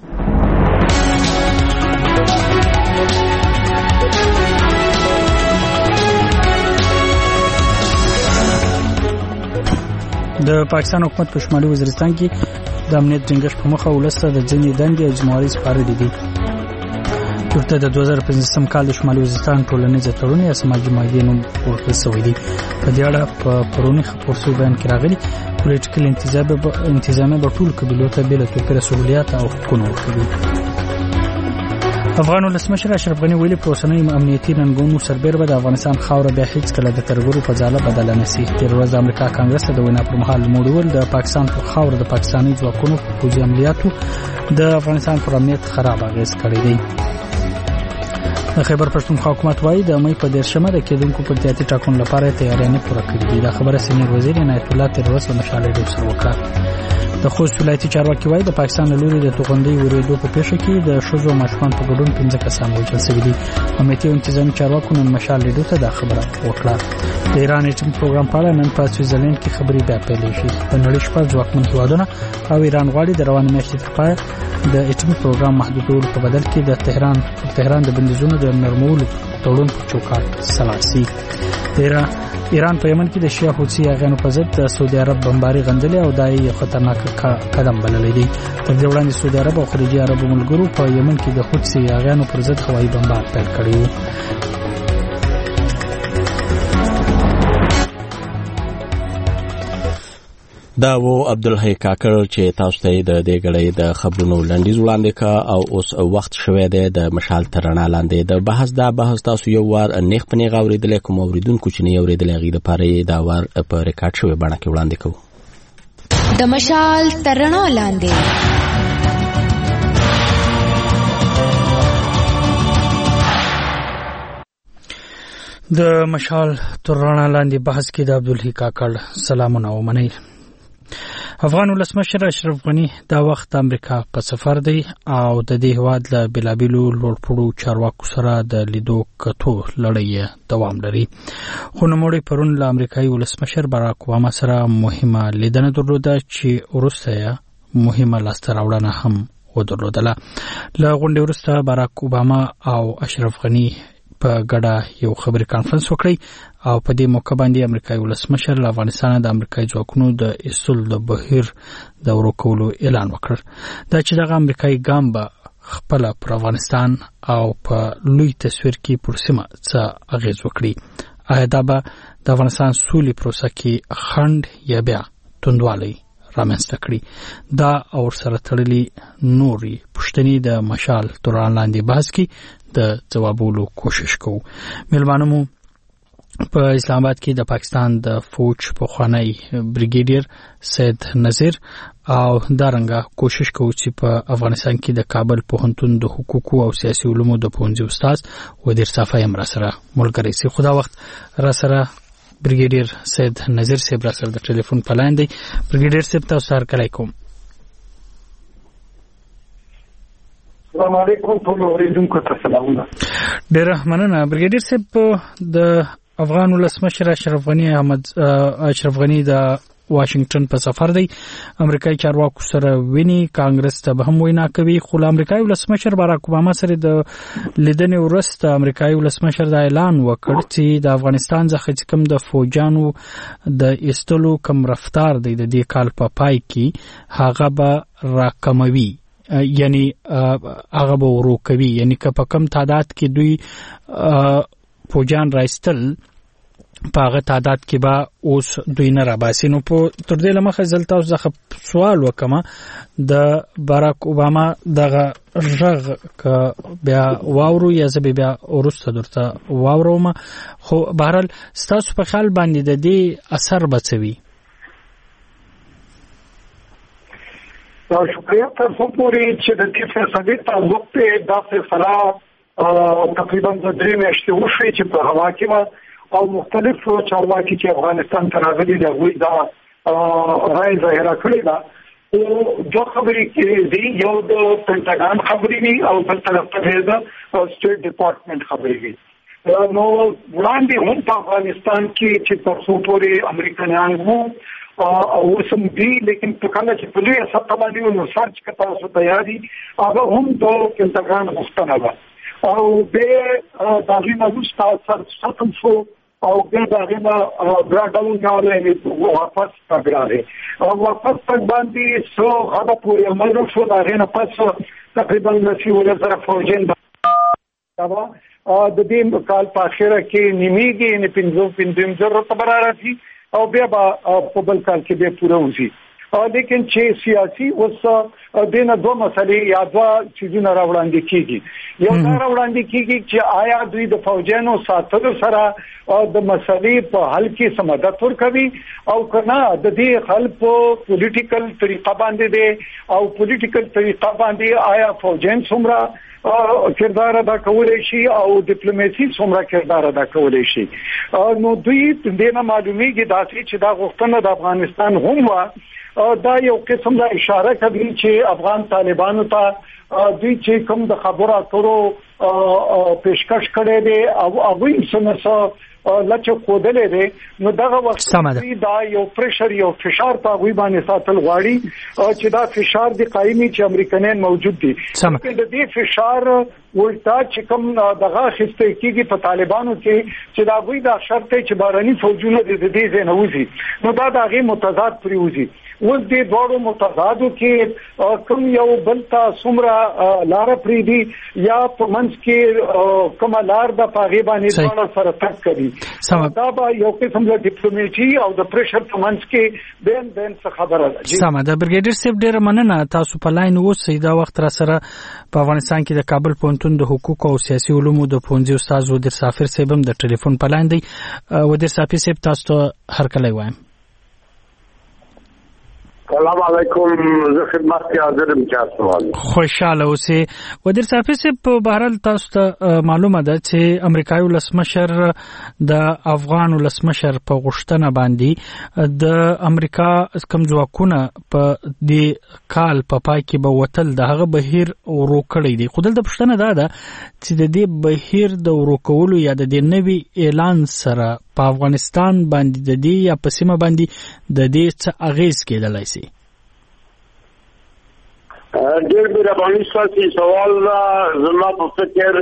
B: د پاکستان حکومت په شمالي وزیرستان کې د امنیت ټینګښت په مخه ولسته د ځینې دندې او ذمہوارۍ سپارلې دي. ورته د دوه زره پنځه کال د شمالي وزیرستان ټولنیز تړون یا سماجي معاهدې نوم ورکړل شوی دی. په دې اړه په پرونی خبر شوی بیان کې راغلي پولیټیکل انتظامیه به ټول قبیلو ته بېله توپیره سهولیات او حقونه ورکوي. افغان ولسمشر اشرف غني ویلي په اوسنیو امنیتي ننګونو سربېره به د افغانستان خاوره بیا هیڅ کله د ترګرو په ځاله بدله نه شي. تېره ورځ د امریکا کانګرس ته د وینا پر مهال موډول د پاکستان په خاوره د پاکستاني ځواکونو په پوځي عملیاتو د افغانستان پر امنیت خراب اغېز کړی دی. د خیبر پښتونخوا حکومت وایي د مې په دیرشمه د کېدونکو پرتیاتي ټاکنو لپاره تیاریانې پوره کړې دي. دا خبره سینیر وزیر عنایت الله تېره ورځ د مشال ریډیو سره وکړه. د خوست ولایتي چارواکي وایي د پاکستان له لوري د توغندۍ ورېدو په پیښه کې د ښځو او ماشومانو په ګډون پنځه کسان وژل شوي دي. امنیتي او انتظامي چارواکو نن مشال ریډیو ته دا خبره وکړه. د ایران اټومي پروګرام په اړه نن په سویټزرلند کې خبرې بیا پیلېږي. په نړۍ شپږ ځواکمن هېوادونه او ایران غواړي د روانې میاشتې تر پایه د اټومي پروګرام محدودولو په بدل کې د تهران تهران د بندیزونو د نرمولو تړون په چوکاټ سلا شي. ایران په یمن کې د شیعه حوثي اغیانو په ضد د سعودي عرب بمباري غندلې او دا یو خطرناک قدم بللی دی. تر دې وړاندې سعودي عرب او خلیجي عربو ملګرو په یمن کې د حوثي اغیانو پر ضد هوایي بمبار پیل کړی و.
A: دا و عبدالحی کاکړ چې تاسو ته د دې غړې د خبرونو لنډیز وړاندې کا او اوس وخت شوه دی د مشال ترنا لاندې د بحث دا بحث تاسو یو وار نیخ پنی غوړېدل کوم اوریدونکو چې نه اوریدل غي د پاره دا وار په ریکارډ شوی باندې کې وړاندې کوو.
U: د مشال ترنا لاندې
B: د مشال ترنا لاندې بحث کې د عبدالحی کاکړ سلامونه ومنئ. افغان ولسمشر اشرف غني دا وخت امریکا په سفر دی او د دې هواد له بلابلو لوړپوړو چارواکو سره د لیدو کتو لړۍ دوام لري. خو نوموړی پرون له امریکایي ولسمشر باراک اوباما سره مهمه لیدنه درلوده چې وروسته یې مهمه لاسته راوړنه هم ودرلودله. له غونډې وروسته باراک اوباما او اشرف غني په ګډه یو خبري کانفرنس وکړي او په دې موقع باندې امریکایي ولسمشر له افغانستان د امریکایي ځواکونو د ایستلو د بهیر د ورو کولو اعلان وکړ. دا چې دغه امریکایي ګام به خپل پر افغانستان او په لوی تصویر کې پر سیمه څه اغیز وکړي. آیا دا به د افغانستان سولې پروسه کې خنډ یا بیا توندوالی رامنځته کړي؟ دا او سره تړلي نورې پوښتنې د مشال توران لاندې بحث کې د ځوابولو کوشش کوو. میلمانه مو په اسلام آباد کې د پاکستان د فوج پخوانی بریګیډیر سید نذیر او دارنګه کوشش کوي چې په افغانستان کې د کابل پوهنتون د حقوقو او سیاسي علومو د پوهنځي استاد ودیر صافی هم را سره ملګری سي. خدا وخت را سره بریګیډیر سید نذیر صاحب را سره د ټلیفون په لاین دی. بریګیډیر صاحب تاسو سره علیکم.
R: السلام علیکم ټول اوریدونکو ته سلامونه.
B: ډیر مننه بریګیډیر صاحب. د افغان ولسمشر اشرف غني احمد اشرف غني د واشنگټن په سفر دی. امریکایي چارواکو سره ویني کانګرس ته به هم وینا کوي. خو امریکایي ولسمشر باراک اوباما سره د لیدنې وروسته امریکایي ولسمشر دا اعلان وکړ چې د افغانستان څخه چې کوم د فوجانو د ایستلو کم رفتار دی د دې کال په پای کې هغه به راکموي، یعنی هغه به ورو کوي. یعنی که په کم تعداد کې دوی فوجان راستل په هغه تعداد کې به اوس دوی نه راباسي. نو په تر دې لمخه زه تاسو څخه سوال وکم د باراک اوباما دغه غږ که بیا واورو یا زه بیا وروسته درته واوروم، خو بهرحال ستاسو په خیال باندې د دې اثر به څه وي؟
C: شکریہ. تر څو پورې چې د دې فیصلې تعلق دی، دا فیصله تقریبا د درې میاشتې وشوې چې په هوا کې وه او مختلف چارواکي چې افغانستان ته راغلي د هغوی دا رایه ظاهره کړې ده. دوه خبرې کې دي، یو د پنټاګان خبرې دي او بل طرف ته د سټیټ ډپارټمنټ خبرې دي. نو وړاندې هم په افغانستان کې چې تر څو پورې امریکایان وو او اوسم دي، لیکن په کله چې په لویه سطحه باندې نو سرچ که تاسو تیار دي هغه هم د پنټاګان غوښتنه ده او بیا د هغې نه وروسته سرچ ختم شو او بیا د هغې نه بیا ډاون راغلی واپس تګ راغی. واپس تګ باندې څو حده پورې عمل وشو، د هغې نه پس تقریبا نصف اوولس زره فوجیان د دې کال په اخره کې نیمېږي، یعنې پنځه پنځه زره ته به راځي او بیا به په بل کال کې بیا پوره وځي. لیکن چې سیاسي اوس دې نه دوه مسلې یا دوه څیزونه راوړاندې کېږي. یو دا راوړاندې کېږي چې آیا دوی د فوجیانو ساتلو سره د مسلې په حل کې څه مدد ورکوي او که نه د دې حل په پولیټیکل طریقه باندې دی او پولیټیکل طریقه باندې آیا فوجیان څومره کردار ادا کولی شي او ډیپلوماسي څومره کردار ادا کولی شي. نو دوی دې نه معلومیږي داسې چې دا غوښتنه د افغانستان هم وه. دا یو قسم د اشاره کوي چې افغان طالبانو ته دوی چې کوم د خبرو اترو پیشکش کړی دی او هغوی څه نه څه لچه ښودلی دی، نو دغه وخت دا یو پریشر یو فشار په هغوی باندې ساتل غواړي چې دا فشار د قایمي چې امریکایان موجود دي. لیکن د دې فشار ولټا چې کوم دغه اخیستی کېږي په طالبانو کې چې د هغوی دا شرط دی چې بهرني فوجونه د دې ځای نه وځي، نو دا د هغې متضاد پرې وځي. اوس دې دواړو متضادو کې کوم یو بل ته څومره لاره پرېږدي یا په منځ کې کومه لار ده په هغې باندې دواړه سره تګ کوي. دا به یو قسم د ډیپلوماسي او د پریشر په منځ کې بین بین څه خبره ده.
B: سمه ده. برګیډیر صاحب ډېره مننه، تاسو په لاین اوسئ. دا وخت را سره په افغانستان کې د کابل پوهنتون د حقوقو او سیاسي علومو د پوهنځي استاد ودیر سافر صاحب هم د ټلیفون په لاین دی. ودیر سافر صاحب تاسو ته هرکلی وایم.
V: سلام علیکم، زه خدمت کې حاضر یم چې سوال
B: خوشاله اوسئ. ودیر صافی صاحب په بهرحال تاسو ته معلومه ده چې امریکایي ولسمشر د افغان ولسمشر په غوښتنه باندې د امریکا کوم ځواکونه په دې کال په پای کې به وتل د هغه بهیر ورو کړی دی. خو دلته پوښتنه دا ده چې د دې بهیر د ورو کولو یا د دې نوي اعلان سره په افغانستان باندې د دې یا په سیمه باندې د دې څه اغیز کېدلی شي؟
V: ډېر مهرباني ستاسو سوال زما په فکر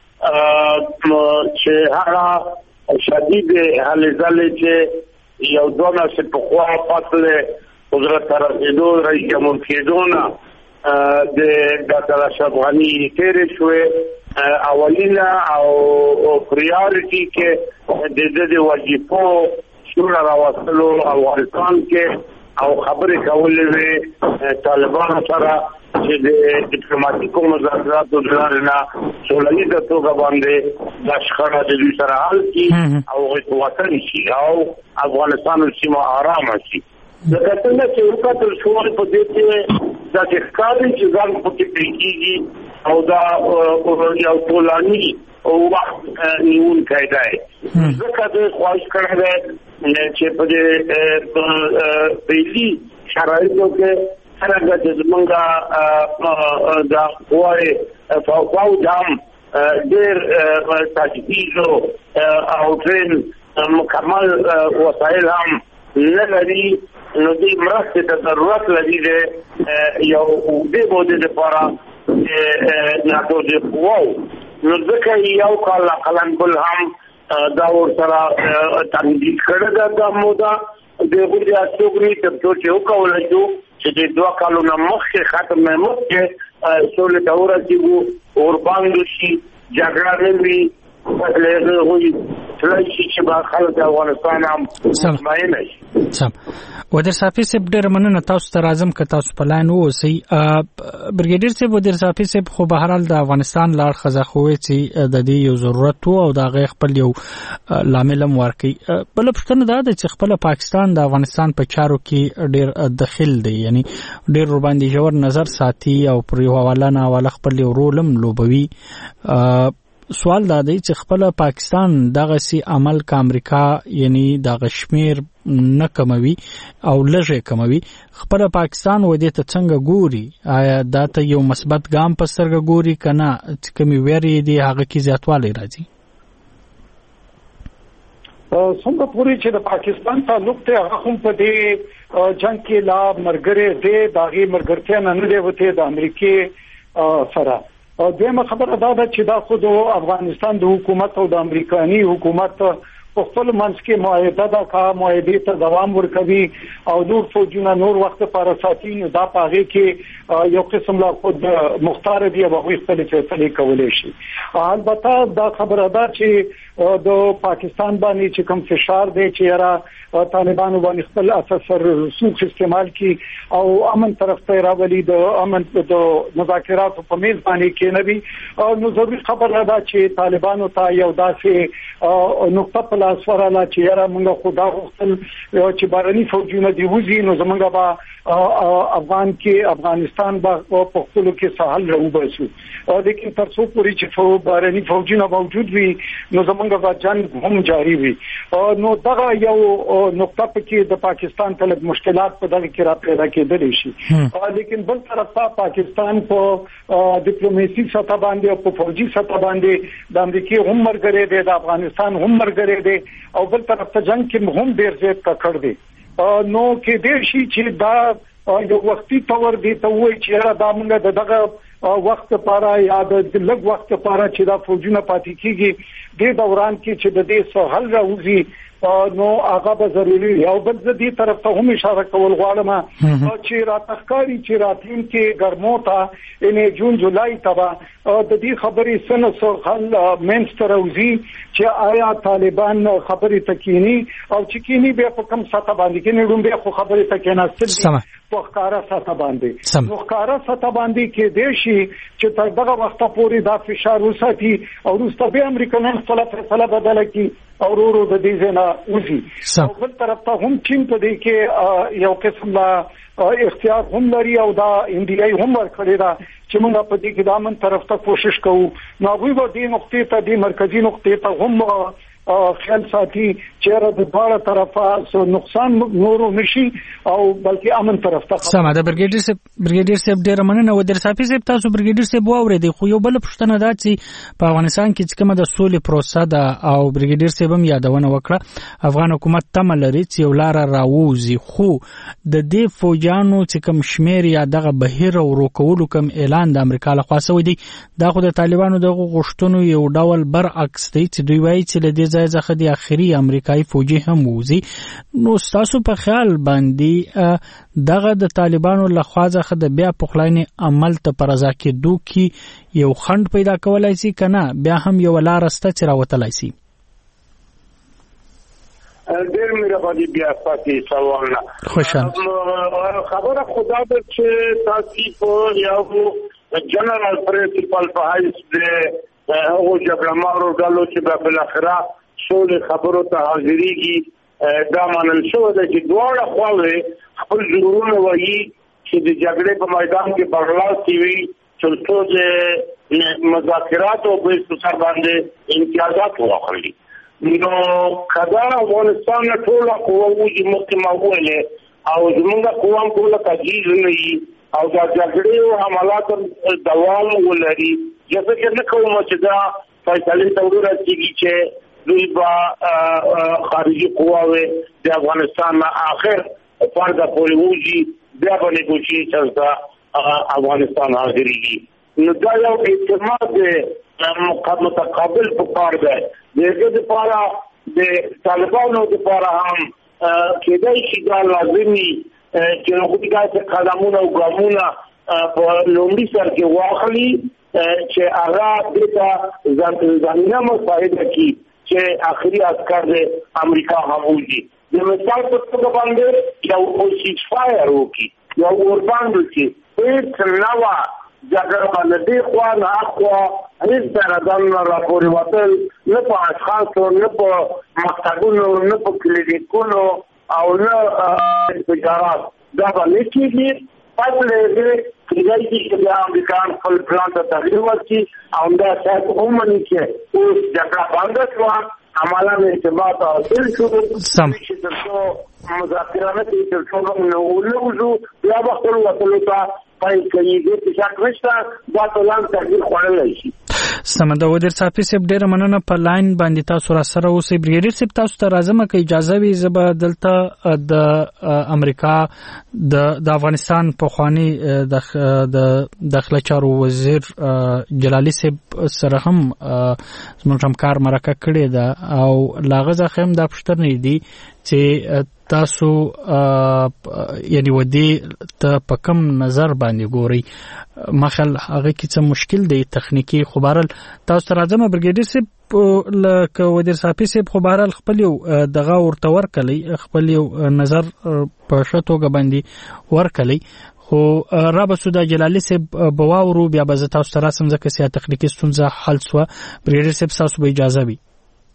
V: چې هغه شدید هلې ځلې چې یو دوه میاشتې پخوا فصل قدرت ته رسېدو رئیس جمهور کېدو نه د ډاکټر اشرف غني تېرې شوې اولینه او پریارټي کې د دې د وظیفو شروع راوستلو افغانستان کې او خبرې کولې وې طالبانو سره چې د ډیپلوماټیکو مذاکراتو د لارې نه سوله توګه باندې دا شخړه د دوی سره حل کړي او هغوی وطن شي او افغانستان سیمه ارامه شي. د کتنه چې وکتل شول په دې کې داسې ښکاري چې ځان پکې پرې کېږي او دا یو ټولني وخت نیونکی دی. ځکه دوی خواهش کړی دی چې په دې پیلي شرایطو کې څرنګه چې زمونږ د قوای فوج هم ډېر تجهیز او ټرین مکمل وسایل هم نه لري، نو دوی مرستې ته ضرورت لري د یو اوږدې مودې لپاره ناټو د قواو. نو ځکه یو کال اقلا بل هم دا ورسره تمدید کړې ده دا موده د هغوی د استوګنې تر څو چې وکولی شو چې د دوه کالونه مخکې ختم مخکې سولې ته ورسېږو، ورباندې شي، جګړه نه وي له وی تلای شي چې با خلک افغانستان هم مطمئن شي.
B: سم ودر صافي سب ډېر مننه تاسو ته راځم که تاسو په لاین اوسئ. برګیډیر صاحب ودر صافي صاحب خو به هر حال د افغانستان لار خزه خوې چې د دې یو ضرورت وو او د هغې خپل یو لامل هم ورکوي. بله پوښتنه دا ده چې خپله پاکستان د افغانستان په چارو کې ډېر دخیل دی، یعنی ډېر ورباندې ژور نظر ساتي او پر یو حواله نه حواله خپل یو رول هم لوبوي. سوال دا دی چې خپل پاکستان دغسې عمل که امریکا یعنی دغه شمیر نه کموي او لږ کموي، خپل پاکستان و دې ته څنګه ګوري؟ آیا دا ته یو مثبت ګام په سترګه ګوري که نه چې کومې ویرې دي هغه کې زیاتوالی راځي؟
C: څومره پورې چې د پاکستان تعلق دی هغه هم په دې جنګ کې لا ملګری دی، د هغې ملګرتیا نه نه دی وتی د امریکې سره. دویمه خبره دا ده چې دا خو د افغانستان د حکومت او د امریکایي حکومت په خپل منځ کې معاهده ده، که معاهدې ته دوام ورکوي او نور فوجونه نور وخت لپاره ساتي، نو دا په هغې کې یو قسم لا خود مختار دي او هغوی خپلې فیصلې کولی شي. البته دا خبره ده چې د پاکستان باندې چې کوم فشار دی چې یاره طالبانو باندې خپل اثر رسوخ استعمال کی او امن طرف ته راولي، د امن د مذاکراتو په میز باندې کېنوي، نو ضروري خبره ده چې طالبانو ته یو داسې نقطه په لاس ورغله چې یاره موږ خو دا غوښتل چې بهرني فوجونه دې وځي، نو زموږ به افغان کې افغانستان به په خپلو کې ساحل راوباسو. لیکن تر څو پورې چې بهرني فوجونه موجود وي نو زموږ به جنګ هم جاری وي. نو دغه یو نقطه پکې د پاکستان ته لږ مشکلات په دغه کې را پیدا کېدلی شي. لیکن بل طرف ته پاکستان په ډیپلوماسي سطح باندې او په فوجي سطح باندې د امریکې هم مرګري دی، د افغانستان هم مرګري دی او بل طرف ته جنگ کې هم ډیر زیات ککړ دی. نو کې دې شي چې دا یو وختي تور دی ته وایي چې دا موږ د دغه وخت لپاره یا د لږ وخت لپاره چې دا فوجونه پاتې کیږي د دوران کې چې د دې څه حل راوځي نو هغه به ضروري وي. او بل زه دې طرف ته هم اشاره کول غواړم چې راته ښکاري چې راتلونکي ګرمو ته یعنې جون جولای ته به د دې خبرې څه نه څه حل منځته راوځي چې آیا طالبان خبرې ته کیني او چې کیني بیا په کوم سطح باندې کیني، ډومبیا خو خبرې ته کېناستل دي په ښکاره سطح باندې. نو ښکاره سطح باندې کېدی شي چې تر دغه وخته پورې دا فشار وساتي او وروسته بیا امریکایان خپله فیصله بدله کړي او ورو ورو د دې ځای نه وځي. او بل طرف ته هم چین په دې کې یو قسم لا اختیار هم لري او دا انډیای هم ورکړې ده چې موږ په دې کې د امن طرف ته کوشش کوو. نو هغوی به دې نقطې ته دې مرکزي نقطې ته هم خیال ساتي چې را د دواړه طرفه نقصان نورو نشي او بلکې امن طرف ته.
B: سمه ده برګیډیر صاحب. برګیډیر صاحب ډېره مننه. ودر صافي صاحب تاسو برګیډیر صاحب واورېدئ، خو یو بله پوښتنه ده چې په افغانستان کې چې کومه د سولې پروسه ده او برګیډیر صاحب هم یادونه وکړه افغان حکومت تمه لري چې یو لاره راووځي، خو د دې فوجانو چې کوم شمیر یا دغه بهیر او روکولو کوم اعلان د امریکا لخوا شوی دی دا خو د طالبانو دغه غوښتنو یو ډول برعکس دی چې دوی وایي چې له دې ځای څخه د اخري امریکایي فوجي هم ووځي. نو ستاسو په خیال باندې دغه د طالبانو لخوا څخه د بیا پخلاینې عمل ته په رضا کېدو کې یو خنډ پیدا کولی شي که نه بیا هم یوه لاره شته چې راوتلی شي؟
V: ډېر مهرباني بیا پاتې سوال نه
B: خوشحال
V: خبره خدا ده چې تاسو په یو جنرال پرنسپل په حیث د هغو جګړه مارو ډلو چې به بالاخره سولې خبرو ته حاضرېږي دا منل شوی ده چې دواړه خواوې خپل زورونه وایي چې د جګړې په میدان کې برلاسي وي تر څو د مذاکراتو په سر باندې امتیازات واخلي. نو که دا افغانستان نه ټوله قوه وځي مخکې ما وویلې او زمونږ قوه هم ټوله تجهیز نه وي او دا جګړې او حملات دوام ولري، زه فکر نه کوم چې دا فیصلې ته ورسېږي چې دوی به خارجي قواوې د افغانستان نه آخر فرده پورې وځي بیا به نیګوشیشن ته افغانستان حاضرېږي. نو دا یو اعتماد متقابل پکار دی. د هغې دپاره د طالبانو دپاره هم کېدای شي دا لازمي چې هغوی داسې قدمونه او ګامونه په لومړي سر کې واخلي چې هغه د ځانګړي مسایلو کې چې اخري عسكر د امریکا هم وځي د مثال په توګه باندې یو سیز فایر وکړي یو ورباندې چې هیڅ نوا جګړه باندې دی خو نه اخوا هیڅ درځل نه راپورې وتل نه په اشخاصو نه په مکتبونو نه په کلینیکونو او نه تجارت دا باندې کېږي پاتې دې کېږي چې د امریکان خپل پلان ته تغیر ورکړي او دا څه ومني چې اوس جګړه باندې شو عملا ارتباط حاصل شو
B: سم
V: چې تاسو مذاکرات کې چې څنګه نو ولوزو بیا به خپل وطن ته پای کوي چې څنګه نشته دا پلان تغیر خوړل شي.
B: سمده ودر صافي سپ ډیر مننه په لاین باندې تاسو را سره اوسئ. بریګیډر سپ تاسو ته راځم که اجازه وي زه به دلته د امریکا د د افغانستان پخوانی د داخله چارو وزیر جلالي سپ سره هم زموږ همکار مرکه کړې ده او لاغه ځخم دا پښتنې دي چې تاسو یعنی ودی ته په کوم نظر باندې ګوري مخل هغه کې څه مشکل دی تخنیکی خو بهرال تاسو ته راځم بریګیډر سپ لکه ودیر صافي سپ خو بهرال خپل یو دغه ورته ورکلی خپل یو نظر په شتوګه باندې ورکلی خو را به سودا جلالي سپ بواورو بیا به تاسو ته راسم ځکه سیاسي تخنیکی ستونزه حل سو بریګیډر سپ تاسو به اجازه وي.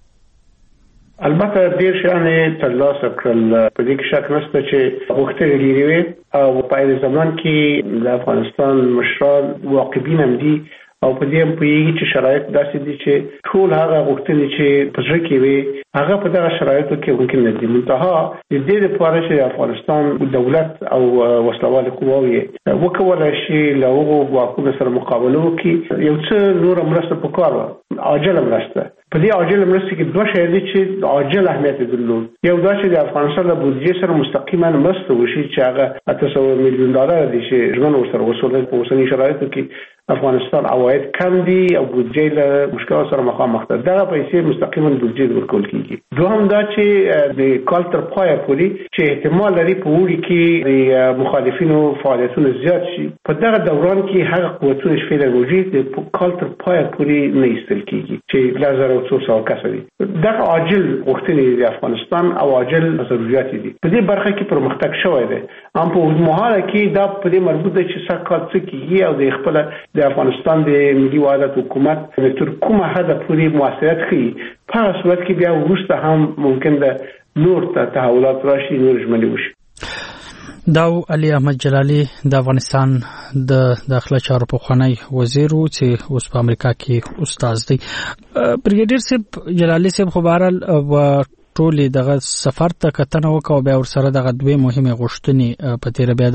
E: البته ډیر شان ترلاسه کړل په دې کې شک نشته چې وختي لري او په دې زمان کې د افغانستان مشران واقعین هم دي او په دې په یوه چې شرایط داسې دي چې ټول هغه غوښتنې چې په ځکه وي هغه په دغه شرایطو کې ممکن نه دي. منتها د دې لپاره چې افغانستان دولت او وسلوال قواوی وکولای شي له هغو واکونو سره مقابله وکړي یو څه نور مرسته پکاره عاجله مرسته په دې عاجله مرسته کې دوه شی دي چې عاجل اهمیت درلود. یو دا چې د افغانستان د بودیجې سره مستقیما مرسته وشي چې هغه اته سوه میلیون ډالر دي چې ژمن ورسره وصول په اوسنی شرایطو کې افغانستان عواید کم دي او بودیجې له مشکلات سره مخامخ ده. دغه پیسې مستقیما بودیجې ورکول کیږي. دوهم دا چې د کال تر پایه پورې چې احتمال لري په وړي کې د مخالفینو فعالیتونه زیات شي په دغه دوران کې هغه قوتونه چې فعلا موجود دي په کال تر پایه پورې نه ایستل کیږي چې لازم څو سو کسوي. دغه عاجل غوښتنې د افغانستان او عاجل ضرورت دي په دې برخه کې پرمختګ شوی دی. ام په اوږدمهاله کې دا په دې مربوط دی چې څه کار څه کیږي او د خپل د افغانستان د ملي وحدت حکومت تر کومه حد پورې موثریت کوي په هغه صورت کې بیا وروسته هم ممکن ده نور ته تحولات راشي نور ژمنې وشي.
B: داو علي احمد جلالي د افغانستان د داخله چارو پخوانی وزیر و چې اوس په امریکا کې استاد دی. بریګیډر سپ جلالي سپ خو بهرال و ټولې دغه سفر ته کتنه وکاو بیا ورسره دغه دوه مهمه غوښتنې په تیر بیا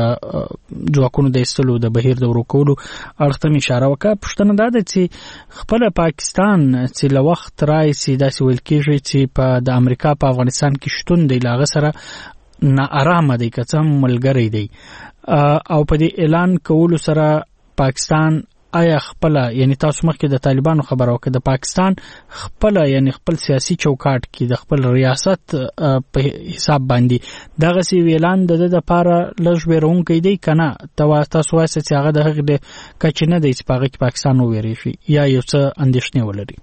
B: د ځواکونو د ایستلو د بهیر د ورکولو اړخ ته اشاره وکړه. پښتنه دا ده چې خپل پاکستان چې له وخت راځي داسې ویل کېږي چې په د امریکا په افغانستان کې شتون دی لاغه سره نا آرامه دی که څه ملګری دی او په دې اعلان کولو سره پاکستان آیا خپل یعنی تاسو مخکې د طالبانو خبره وکړه د پاکستان خپل یعنی خپل سیاسي چوکاټ کې د خپل ریاست په حساب باندې دغه سی اعلان د د لپاره لږ بیرونکې دی کنه تاسو وایي چې هغه د هغه د کچنه دی چې په هغه کې پاکستان وېری شي یا یو څه اندېښنه ولري.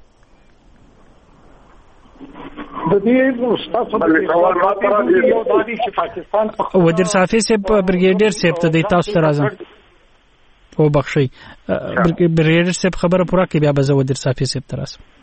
C: د دې استاد سوال ماته یو د دې چې پاکستان
B: ودر صافي سپ بریګیډر سپ ته د تاسو سره راځم او بخشي بریګیډر سپ خبره پوره کې بیا به زه ودر صافي سپ ته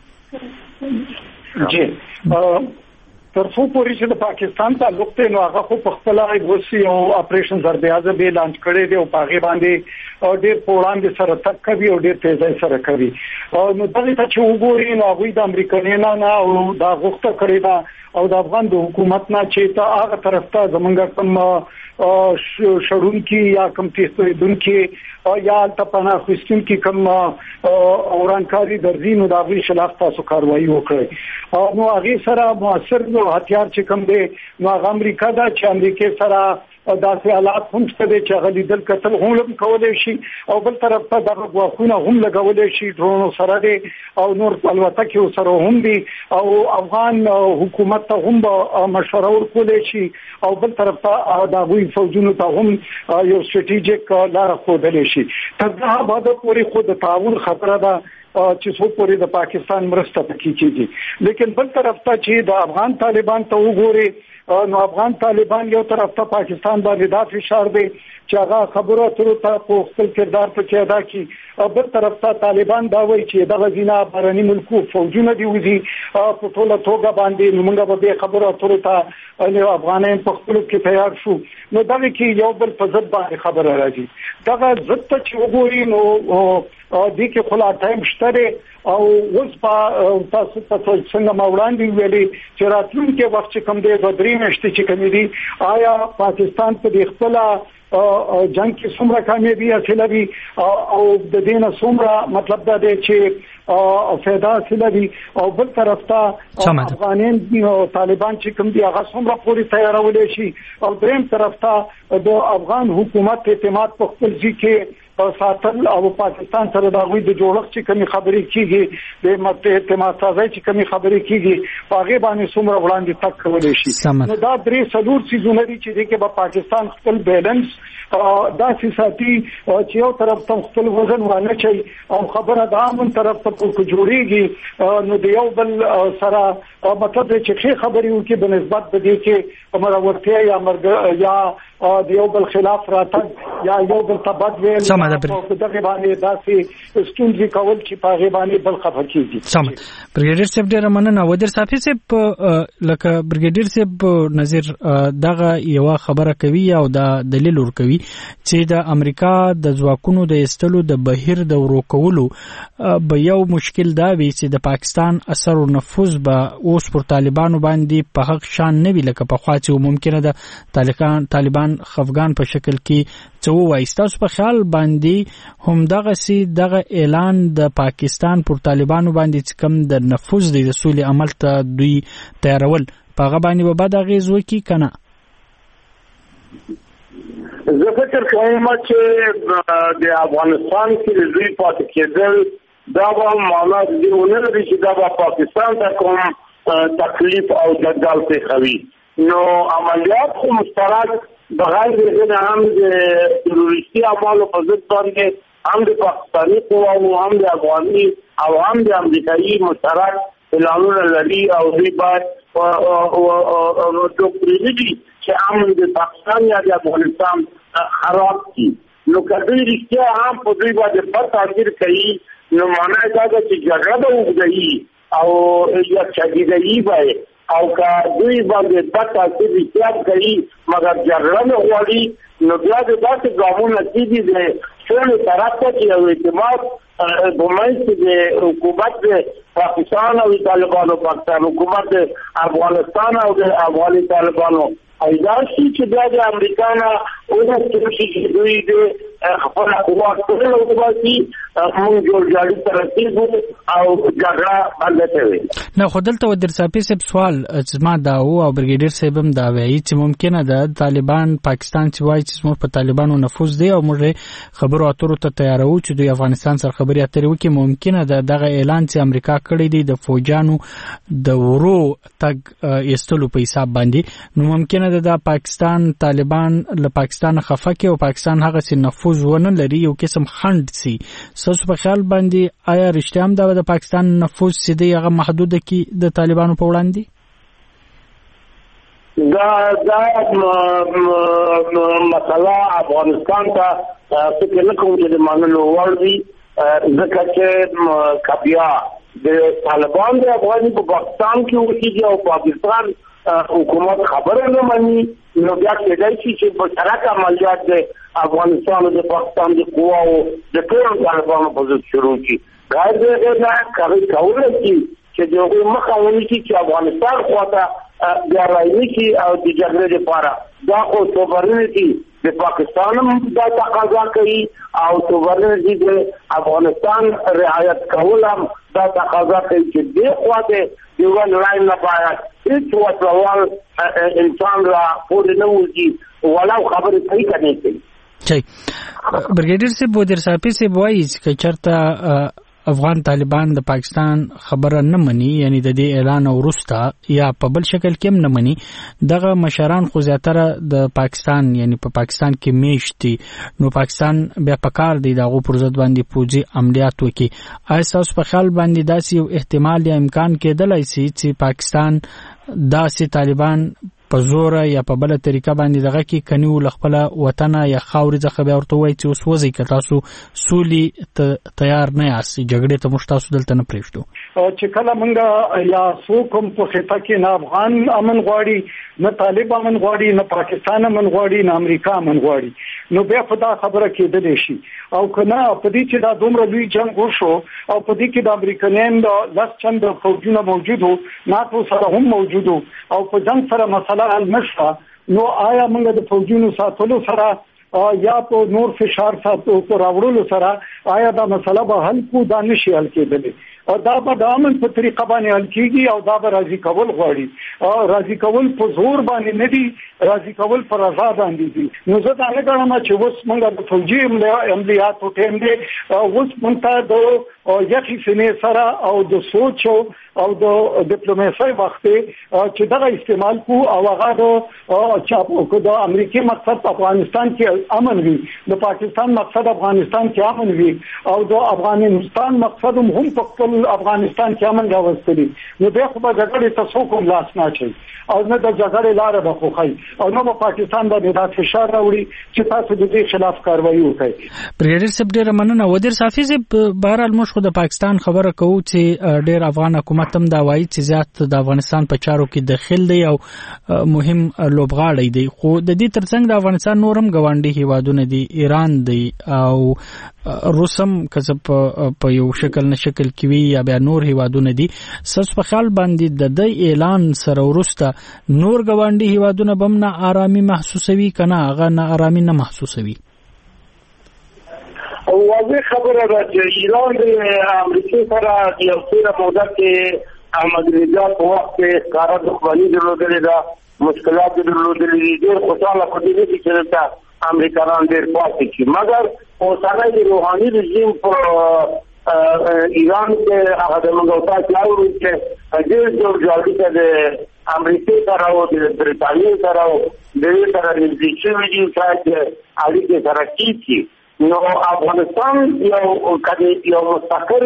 B: راسم.
C: جی تر څو پورې چې د پاکستان تعلق ته نو هغه خو په خپل غوسي او اپریشن ضرب اعظم به لانچ کړي دی او پاغي باندې او ډېر پوړاندې سره تک کوي او ډېر تیزی سره کوي او نو دغه ته چې وګورئ نو هغه د امریکایانو نه او دا غوښته کړی دا او د افغان د حکومت نه چې ته هغه طرف ته زمونږ کوم شړون کې یا کوم تیستویدون کې او یا تپانا خوستون کې کوم اورانکاری درځینو د هغه خلاف تاسو کاروایی وکړي او نو هغه سره موثر نو هتیار چې کوم دی نو هغه امریکا دا چې امریکا سره داسې حالات هم شته چې غلي دل کتل هم کولای شي او بل طرف ته د غواخونه هم لګولای شي ډرون سره دي او نور الوتکې سره هم دي او افغان حکومت ته هم مشوره ورکولای شي او بل طرف ته د غوي فوجونو ته هم یو ستراتیژیک لار خودلی شي تر هغه بعد پورې خود تعاون خطر ده چې څو پورې د پاکستان مرسته پکې کیږي لیکن بل طرف ته چې د افغان طالبان ته وګوري نو افغان طالبان یو طرف ته پاکستان باندې دا فشار دی چې هغه خبرو اترو ته په خپل کردار په ادا کړي او بل طرف ته طالبان دا وایي چې د غزینا بهرني ملکو فوجونه دی وځي په ټوله توګه باندې موږ به خبرو اترو ته نو افغانان په خپل کې تیار شو نو دا کې یو بل په ضد باندې خبره راځي دا ضد ته چې وګوري نو د کې خلا ټایم شته او اوس په تاسو په څنګه ما وړاندې ویلي چې راتلونکي وخت چې کوم دی د درې میاشتې چې کوم دي آیا پاکستان په دې خپل جنگ کې څومره کامیابی حاصلوي او د دې نه څومره مطلب دا دی چې فایده حاصلوي او بل طرف ته افغانان طالبان چې کوم دي هغه څومره پوری تیارولې شي او دریم طرف ته د افغان حکومت اعتماد په خپل ځای کې ساتل او پاکستان سره د غوي د جوړښت چې کومي خبرې کیږي د مته اعتماد سازي چې کومي خبرې کیږي هغه باندې څومره وړاندې تک کولای شي نو دا درې څلور سيزونه دي چې د کې په پاکستان خپل بیلانس دا سیاسي چې یو طرف ته خپل وزن ونه چي او خبره د عام طرف ته کو جوړيږي نو د یو بل سره مطلب چې څه خبرې وکي په نسبت د دې کې امرورتیا یا مرګ یا د یو بل خلاف راتګ یا یو بل تبادل
B: سمه ده
C: په دغه باندې داسې ستونزې کول چې په هغه باندې بل خبر کیږي
B: سمه برګیډیر صاحب ډیر مننه ودر صافي صاحب لکه برګیډیر صاحب نظر دغه یو خبره کوي او دا دلیل ور کوي چې د امریکا د ځواکونو د استلو د بهیر د ورکولو به یو مشکل دا وي چې د پاکستان اثر او نفوذ به اوس پر طالبانو باندې په حق شان نه وي لکه په خوا چې ممکنه د طالبان طالبان خفغان په شکل کې څو وایستاسو په خیال باندې هم دغه سي دغه اعلان د پاکستان پر طالبانو باندې کم د نفوذ د رسول عمل ته دوی تیارول په هغه باندې به بد اغیز وکي کنه
V: زه فکر کوم چې د افغانستان کې دوی پاتې کېدل دا به معنا دی ونه لري چې دا پاکستان ته کوم تکلیف او جنجال پیښوي نو عملیات خو مشترک بغیر دغه هم د تروریستي اعمالو په ضد باندې هم د پاکستاني قواو هم د افغاني او هم د امریکایي مشترک اعلانونه لري او دوی باید ډوکټریني دي چې هم د پاکستان یا د افغانستان خراب کړي نو کله رښتیا هم په دوی باندې په تاثیر کوي نو معنا دا ده چې جګړه به وګړي او یا چاګیدایي وي او که دوی باندې په تاثیر اختیار کوي مګر جګړه نه غواړي نو بیا د داسې ګامونو نتیجې د ټول طرف ته یو اعتماد بمنځ د حکومت د پاکستان او طالبانو پاکستان حکومت د افغانستان او د افغاني طالبانو ایدا شي چې بیا د امریکا نه او د چې دوی د خپل قوت ټول وباسي موږ جوړ جاړي ترتیب او جګړه باندې کوي
B: نه خدلته ودر صاحب سب سوال چې ما دا او برګیډیر صاحب هم دا وایي چې ممکنه ده طالبان پاکستان چې وایي چې موږ په طالبانو نفوذ دی او موږ خبرو اترو ته تیارو چې دوی افغانستان سره خبري اترې وکړي ممکنه ده دغه اعلان چې امریکا کړی دی د فوجانو د ورو تګ ایستلو په حساب باندې نو ممکنه د پاکستان طالبان له پاکستان خفقه او پاکستان هغه سي نفوذ ونه لري یو قسم خند سي سوس په خیال باندې آیا رښتیا هم د پاکستان نفوذ سي هغه محدود کی د طالبانو په وړاندې
V: دا دا مسله افغانستان ته فکر نه کوم چې د منلو وړ دي ځکه چې کبیا د طالبان د افغاني په پاکستان کې ورسېږي او پاکستان حکومت خبره نه مني نو بیا کېدای شي چې په شراکت عملیات د افغانستان او د پاکستان د قواو د ټول طالبانو په ضد شروع شي غیر دغه نه کوي کولای شي چې دغه مخاوني چې افغانستان خواته بیا راځي چې او د جګړې لپاره دا خو سوورنټي د پاکستان هم دا تقاضا کوي او سوورنټي د افغانستان رعایت کول هم دا تقاضا کوي چې د خواته یو لړۍ نه پایښت هیڅ وسوال انسان را پورې نه وځي ولو خبرې کوي کنه کوي.
B: چي برګیډر صاحب ودر صاحب صاحب وایي چې چرته افغان طالبان د پاکستان خبره نه مني، یعنی د دې اعلان وروسته یا په بل شکل کې نه مني، دغه مشران خو زیاتره د پاکستان یعنی په پا پاکستان کې میشتي، نو پاکستان بیا پکار دی دغه پر ضد باندې پوجي عملیات وکي. آیا تاسو په خیال باندې داسې یو احتمال یا امکان کېدلای شي چې پاکستان داسې طالبان په زور یا په بل طریقه باندې دغه کې کنيو لخپل وطن یا خاورې ځخه بیا ورته وایي چې اوس وځي که تاسو سولي تیار نه یاست، جګړې ته موږ تاسو دلته نه پرېږدو؟
C: چې کله موږ یا څوک هم په خطه کې نه افغان امن غواړي، نه طالب امن غواړي، نه پاکستان امن غواړي، نه امریکا امن غواړي، نو بیا په دا خبره کېدلی شي. او کنه په دې چې دا دومره لوی جنگ وشو او په دې کې د امریکایان د لاس چند فوجونه موجود وو، ناتو سره هم موجود وو او په جنگ سره مسله حل نشوه، نو آیا موږ د فوجونو ساتلو سره یا په نور فشار ساتلو راوړلو سره آیا دا مسله به حل کو؟ دا نشي حل کېدلی. او دا به د امن په طریقه باندې حل کېږي او دا به راضي کول غواړي، او راضي کول په زور باندې نه دي، راضي کول په رضا باندې دي. نو زه دا نه ګڼم چې اوس موږ د فوجي عملیاتو ټیم دی، اوس موږ ته د یخي سینې سره او د سوچ او د ډیپلوماسۍ وخت چې دغه استعمال کو او هغه د د امریکای مقصد په افغانستان کې امن وي، د پاکستان مقصد افغانستان کې امن وي او د افغانستان مقصد هم په خپل افغانستان کې امن راوستلی، نو بیا خو به جګړې ته څوک هم لاس نه اچوي او نه د جګړې لاره به خوښوي او نه به پاکستان باندې دا فشار راوړي چې تاسو د دې خلاف کاروایي وکړئ.
B: برګیډر صاحب ډېره مننه. ودیر صافي صاحب بهرحال موږ خو د پاکستان خبره کوو چې ډېر افغان حکومت هم دا وایي چې زیات د افغانستان په چارو کې دخیل دی او مهم لوبغاړی دی، خو د دې ترڅنګ د افغانستان نورم ګاونډي هیوادونه دي، ایران دی او روسم که په یو شکل نه شکل کې وي یا بیا نور هیوادونه دي. سس په خیال باندې د دې اعلان سره وروسته نور ګاونډي هیوادونه به هم نه آرامي محسوسوي که نه هغه نه آرامي نه محسوسوي؟
V: واضح خبره ده چې ایران د امریکای سره د یو څه موده کې احمدنژاد په وخت کې ښکاره دښمني درلودلې ده، مشکلات درلودلې دي، ډېر خوشحاله په دې کې چې دلته امریکایان ډېر پاتې شي، مګر اوسنی د روحاني رژیم په ایران کې هغه د منګوتا چاورو چې ډېر ډېر جوړې د امریکای سره او د برټانیې سره او د دې سره نږدې شوي دي چې اړیکې سره کیږي. نو افغانستان یو کدی یو مستقر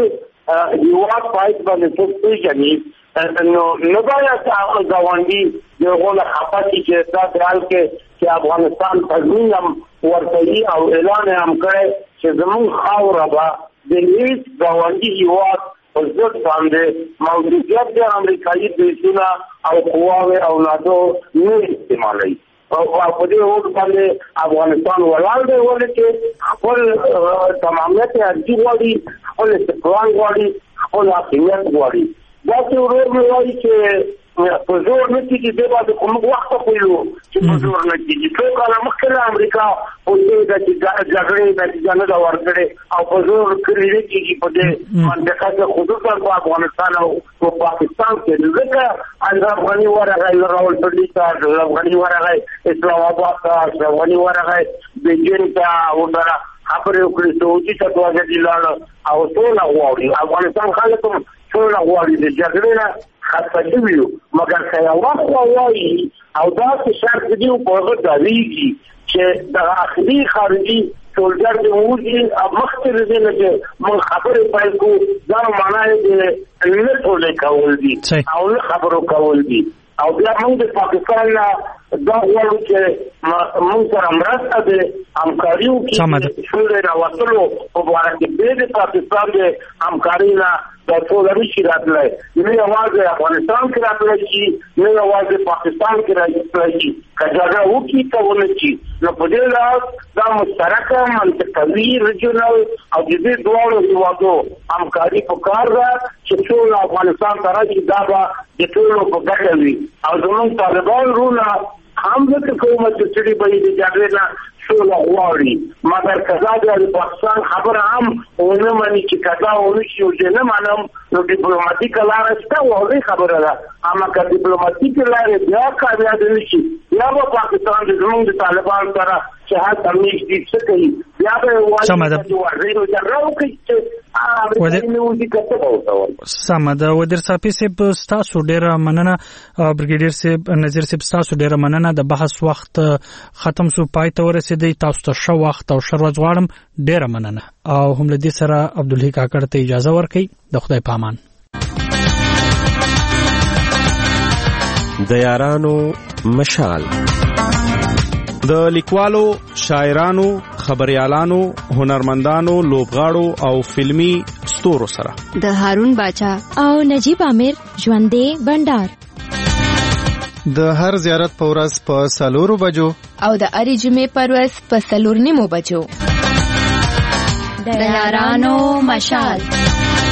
V: هیواد پایت باندې څه پیژني، نو نو باید هغه ګاونډي یو له خپاتې چې دا ډول کې چې افغانستان تضمین هم ورکوي او اعلان هم کړی چې زموږ خاوره به د هیڅ ګاونډي هیواد په ضد باندې موجودیت د امریکایي ځواکونه او قواوې او ناتو نه استعمالوي. او په دې وخت باندې افغانستان ولاړ دی ولې چې خپل تمامیت ارزي غواړي، خپل استقلال غواړي، خپل حاکمیت غواړي. دا چې ورور مې وایي چې په زور نه کېږي، دی باندې خو موږ وخته پوهېږو چې په زور نه کېږي. څو کاله مخکې له امریکا پوهېږي ده چې جګړې نتیجه نه ده ورکړې او په زور کړې نه کېږي په دې منطقه کې، خصوصا په افغانستان او په پاکستان کې. ځکه اشرف غني ورغی راولپنډي ته، اشرف غني ورغی اسلام آباد ته، اشرف غني ورغی بیجینګ ته، ورسره خبرې وکړې، سعودي ته دوه ځلې لاړه او سوله غواړي. افغانستان خلک هم سوله غواړي، د جګړې نه خطه شوي یو، مګر که یوه خوا وایي او داسې شرط دي په هغه ډارېږي چې دغه اخري خارجي سولجر دې ووځي مخکې د دې نه چې موږ خبرې پیل کړو، دا معنا یې د نه ټولې کول دي او نه خبرو کول دي. او بیا موږ د پاکستان نه دا غواړو چې موږ سره مرسته د همکاري وکړي، سولې راوستلو په باره کې بې د پاکستان د همکارۍ نه دا ټوله نشي راتلی، نه یوازې افغانستان کې راتلی شي، نه یوازې پاکستان کې راتلی شي. که جګړه وکړي که ونه کړي، نو په دې لحاظ دا مشترکه منطقوي ریجنل او د دې دواړو هېوادو همکاري پکار ده چې ټول افغانستان ته راشي، دا به د ټولو په ګټه وي. او زموږ طالبان وروڼه هم ځکه کومه چې سړي به د جګړې نه سوله غواړي مګر کزا د پاکستان خبره هم ونه مني چې کزا ونه شي او نه منم نو ډیپلوماټیک لاره شته او خبره ده اما که ډیپلوماټیک لاره بیا کامیاب نشي بیا به پاکستان د زموږ د طالبان سره چې هغه تمیز دي څه کوي بیا به وایي چې ورځو جګړه وکړي چې
B: سمه ده. وزیر صافي صاحب ستاسو ډیره مننه. برګیډیر صاحب نظیر صاحب ستاسو ډیره مننه. د بحث وخت ختم سو پای ته ورسېدی. تاسو ته ښه وخت او ښه ورځ غواړم. ډیره مننه او هم له دې سره عبدالحی کاکړ ته اجازه ورکړئ. د خدای په امان.
D: د یارانو مشال د لیکوالو، شاعرانو، خبريالانو، هنرمندانو، لوبغاړو او فلمی ستورو سره
U: د هارون باچا او نجیب عامر ژوندې بندر
F: د هر زیارت په ورځ په سلورو بجو
U: او د اړې جمعې په ورځ په سلور نیمو بجو د یارانو مشال.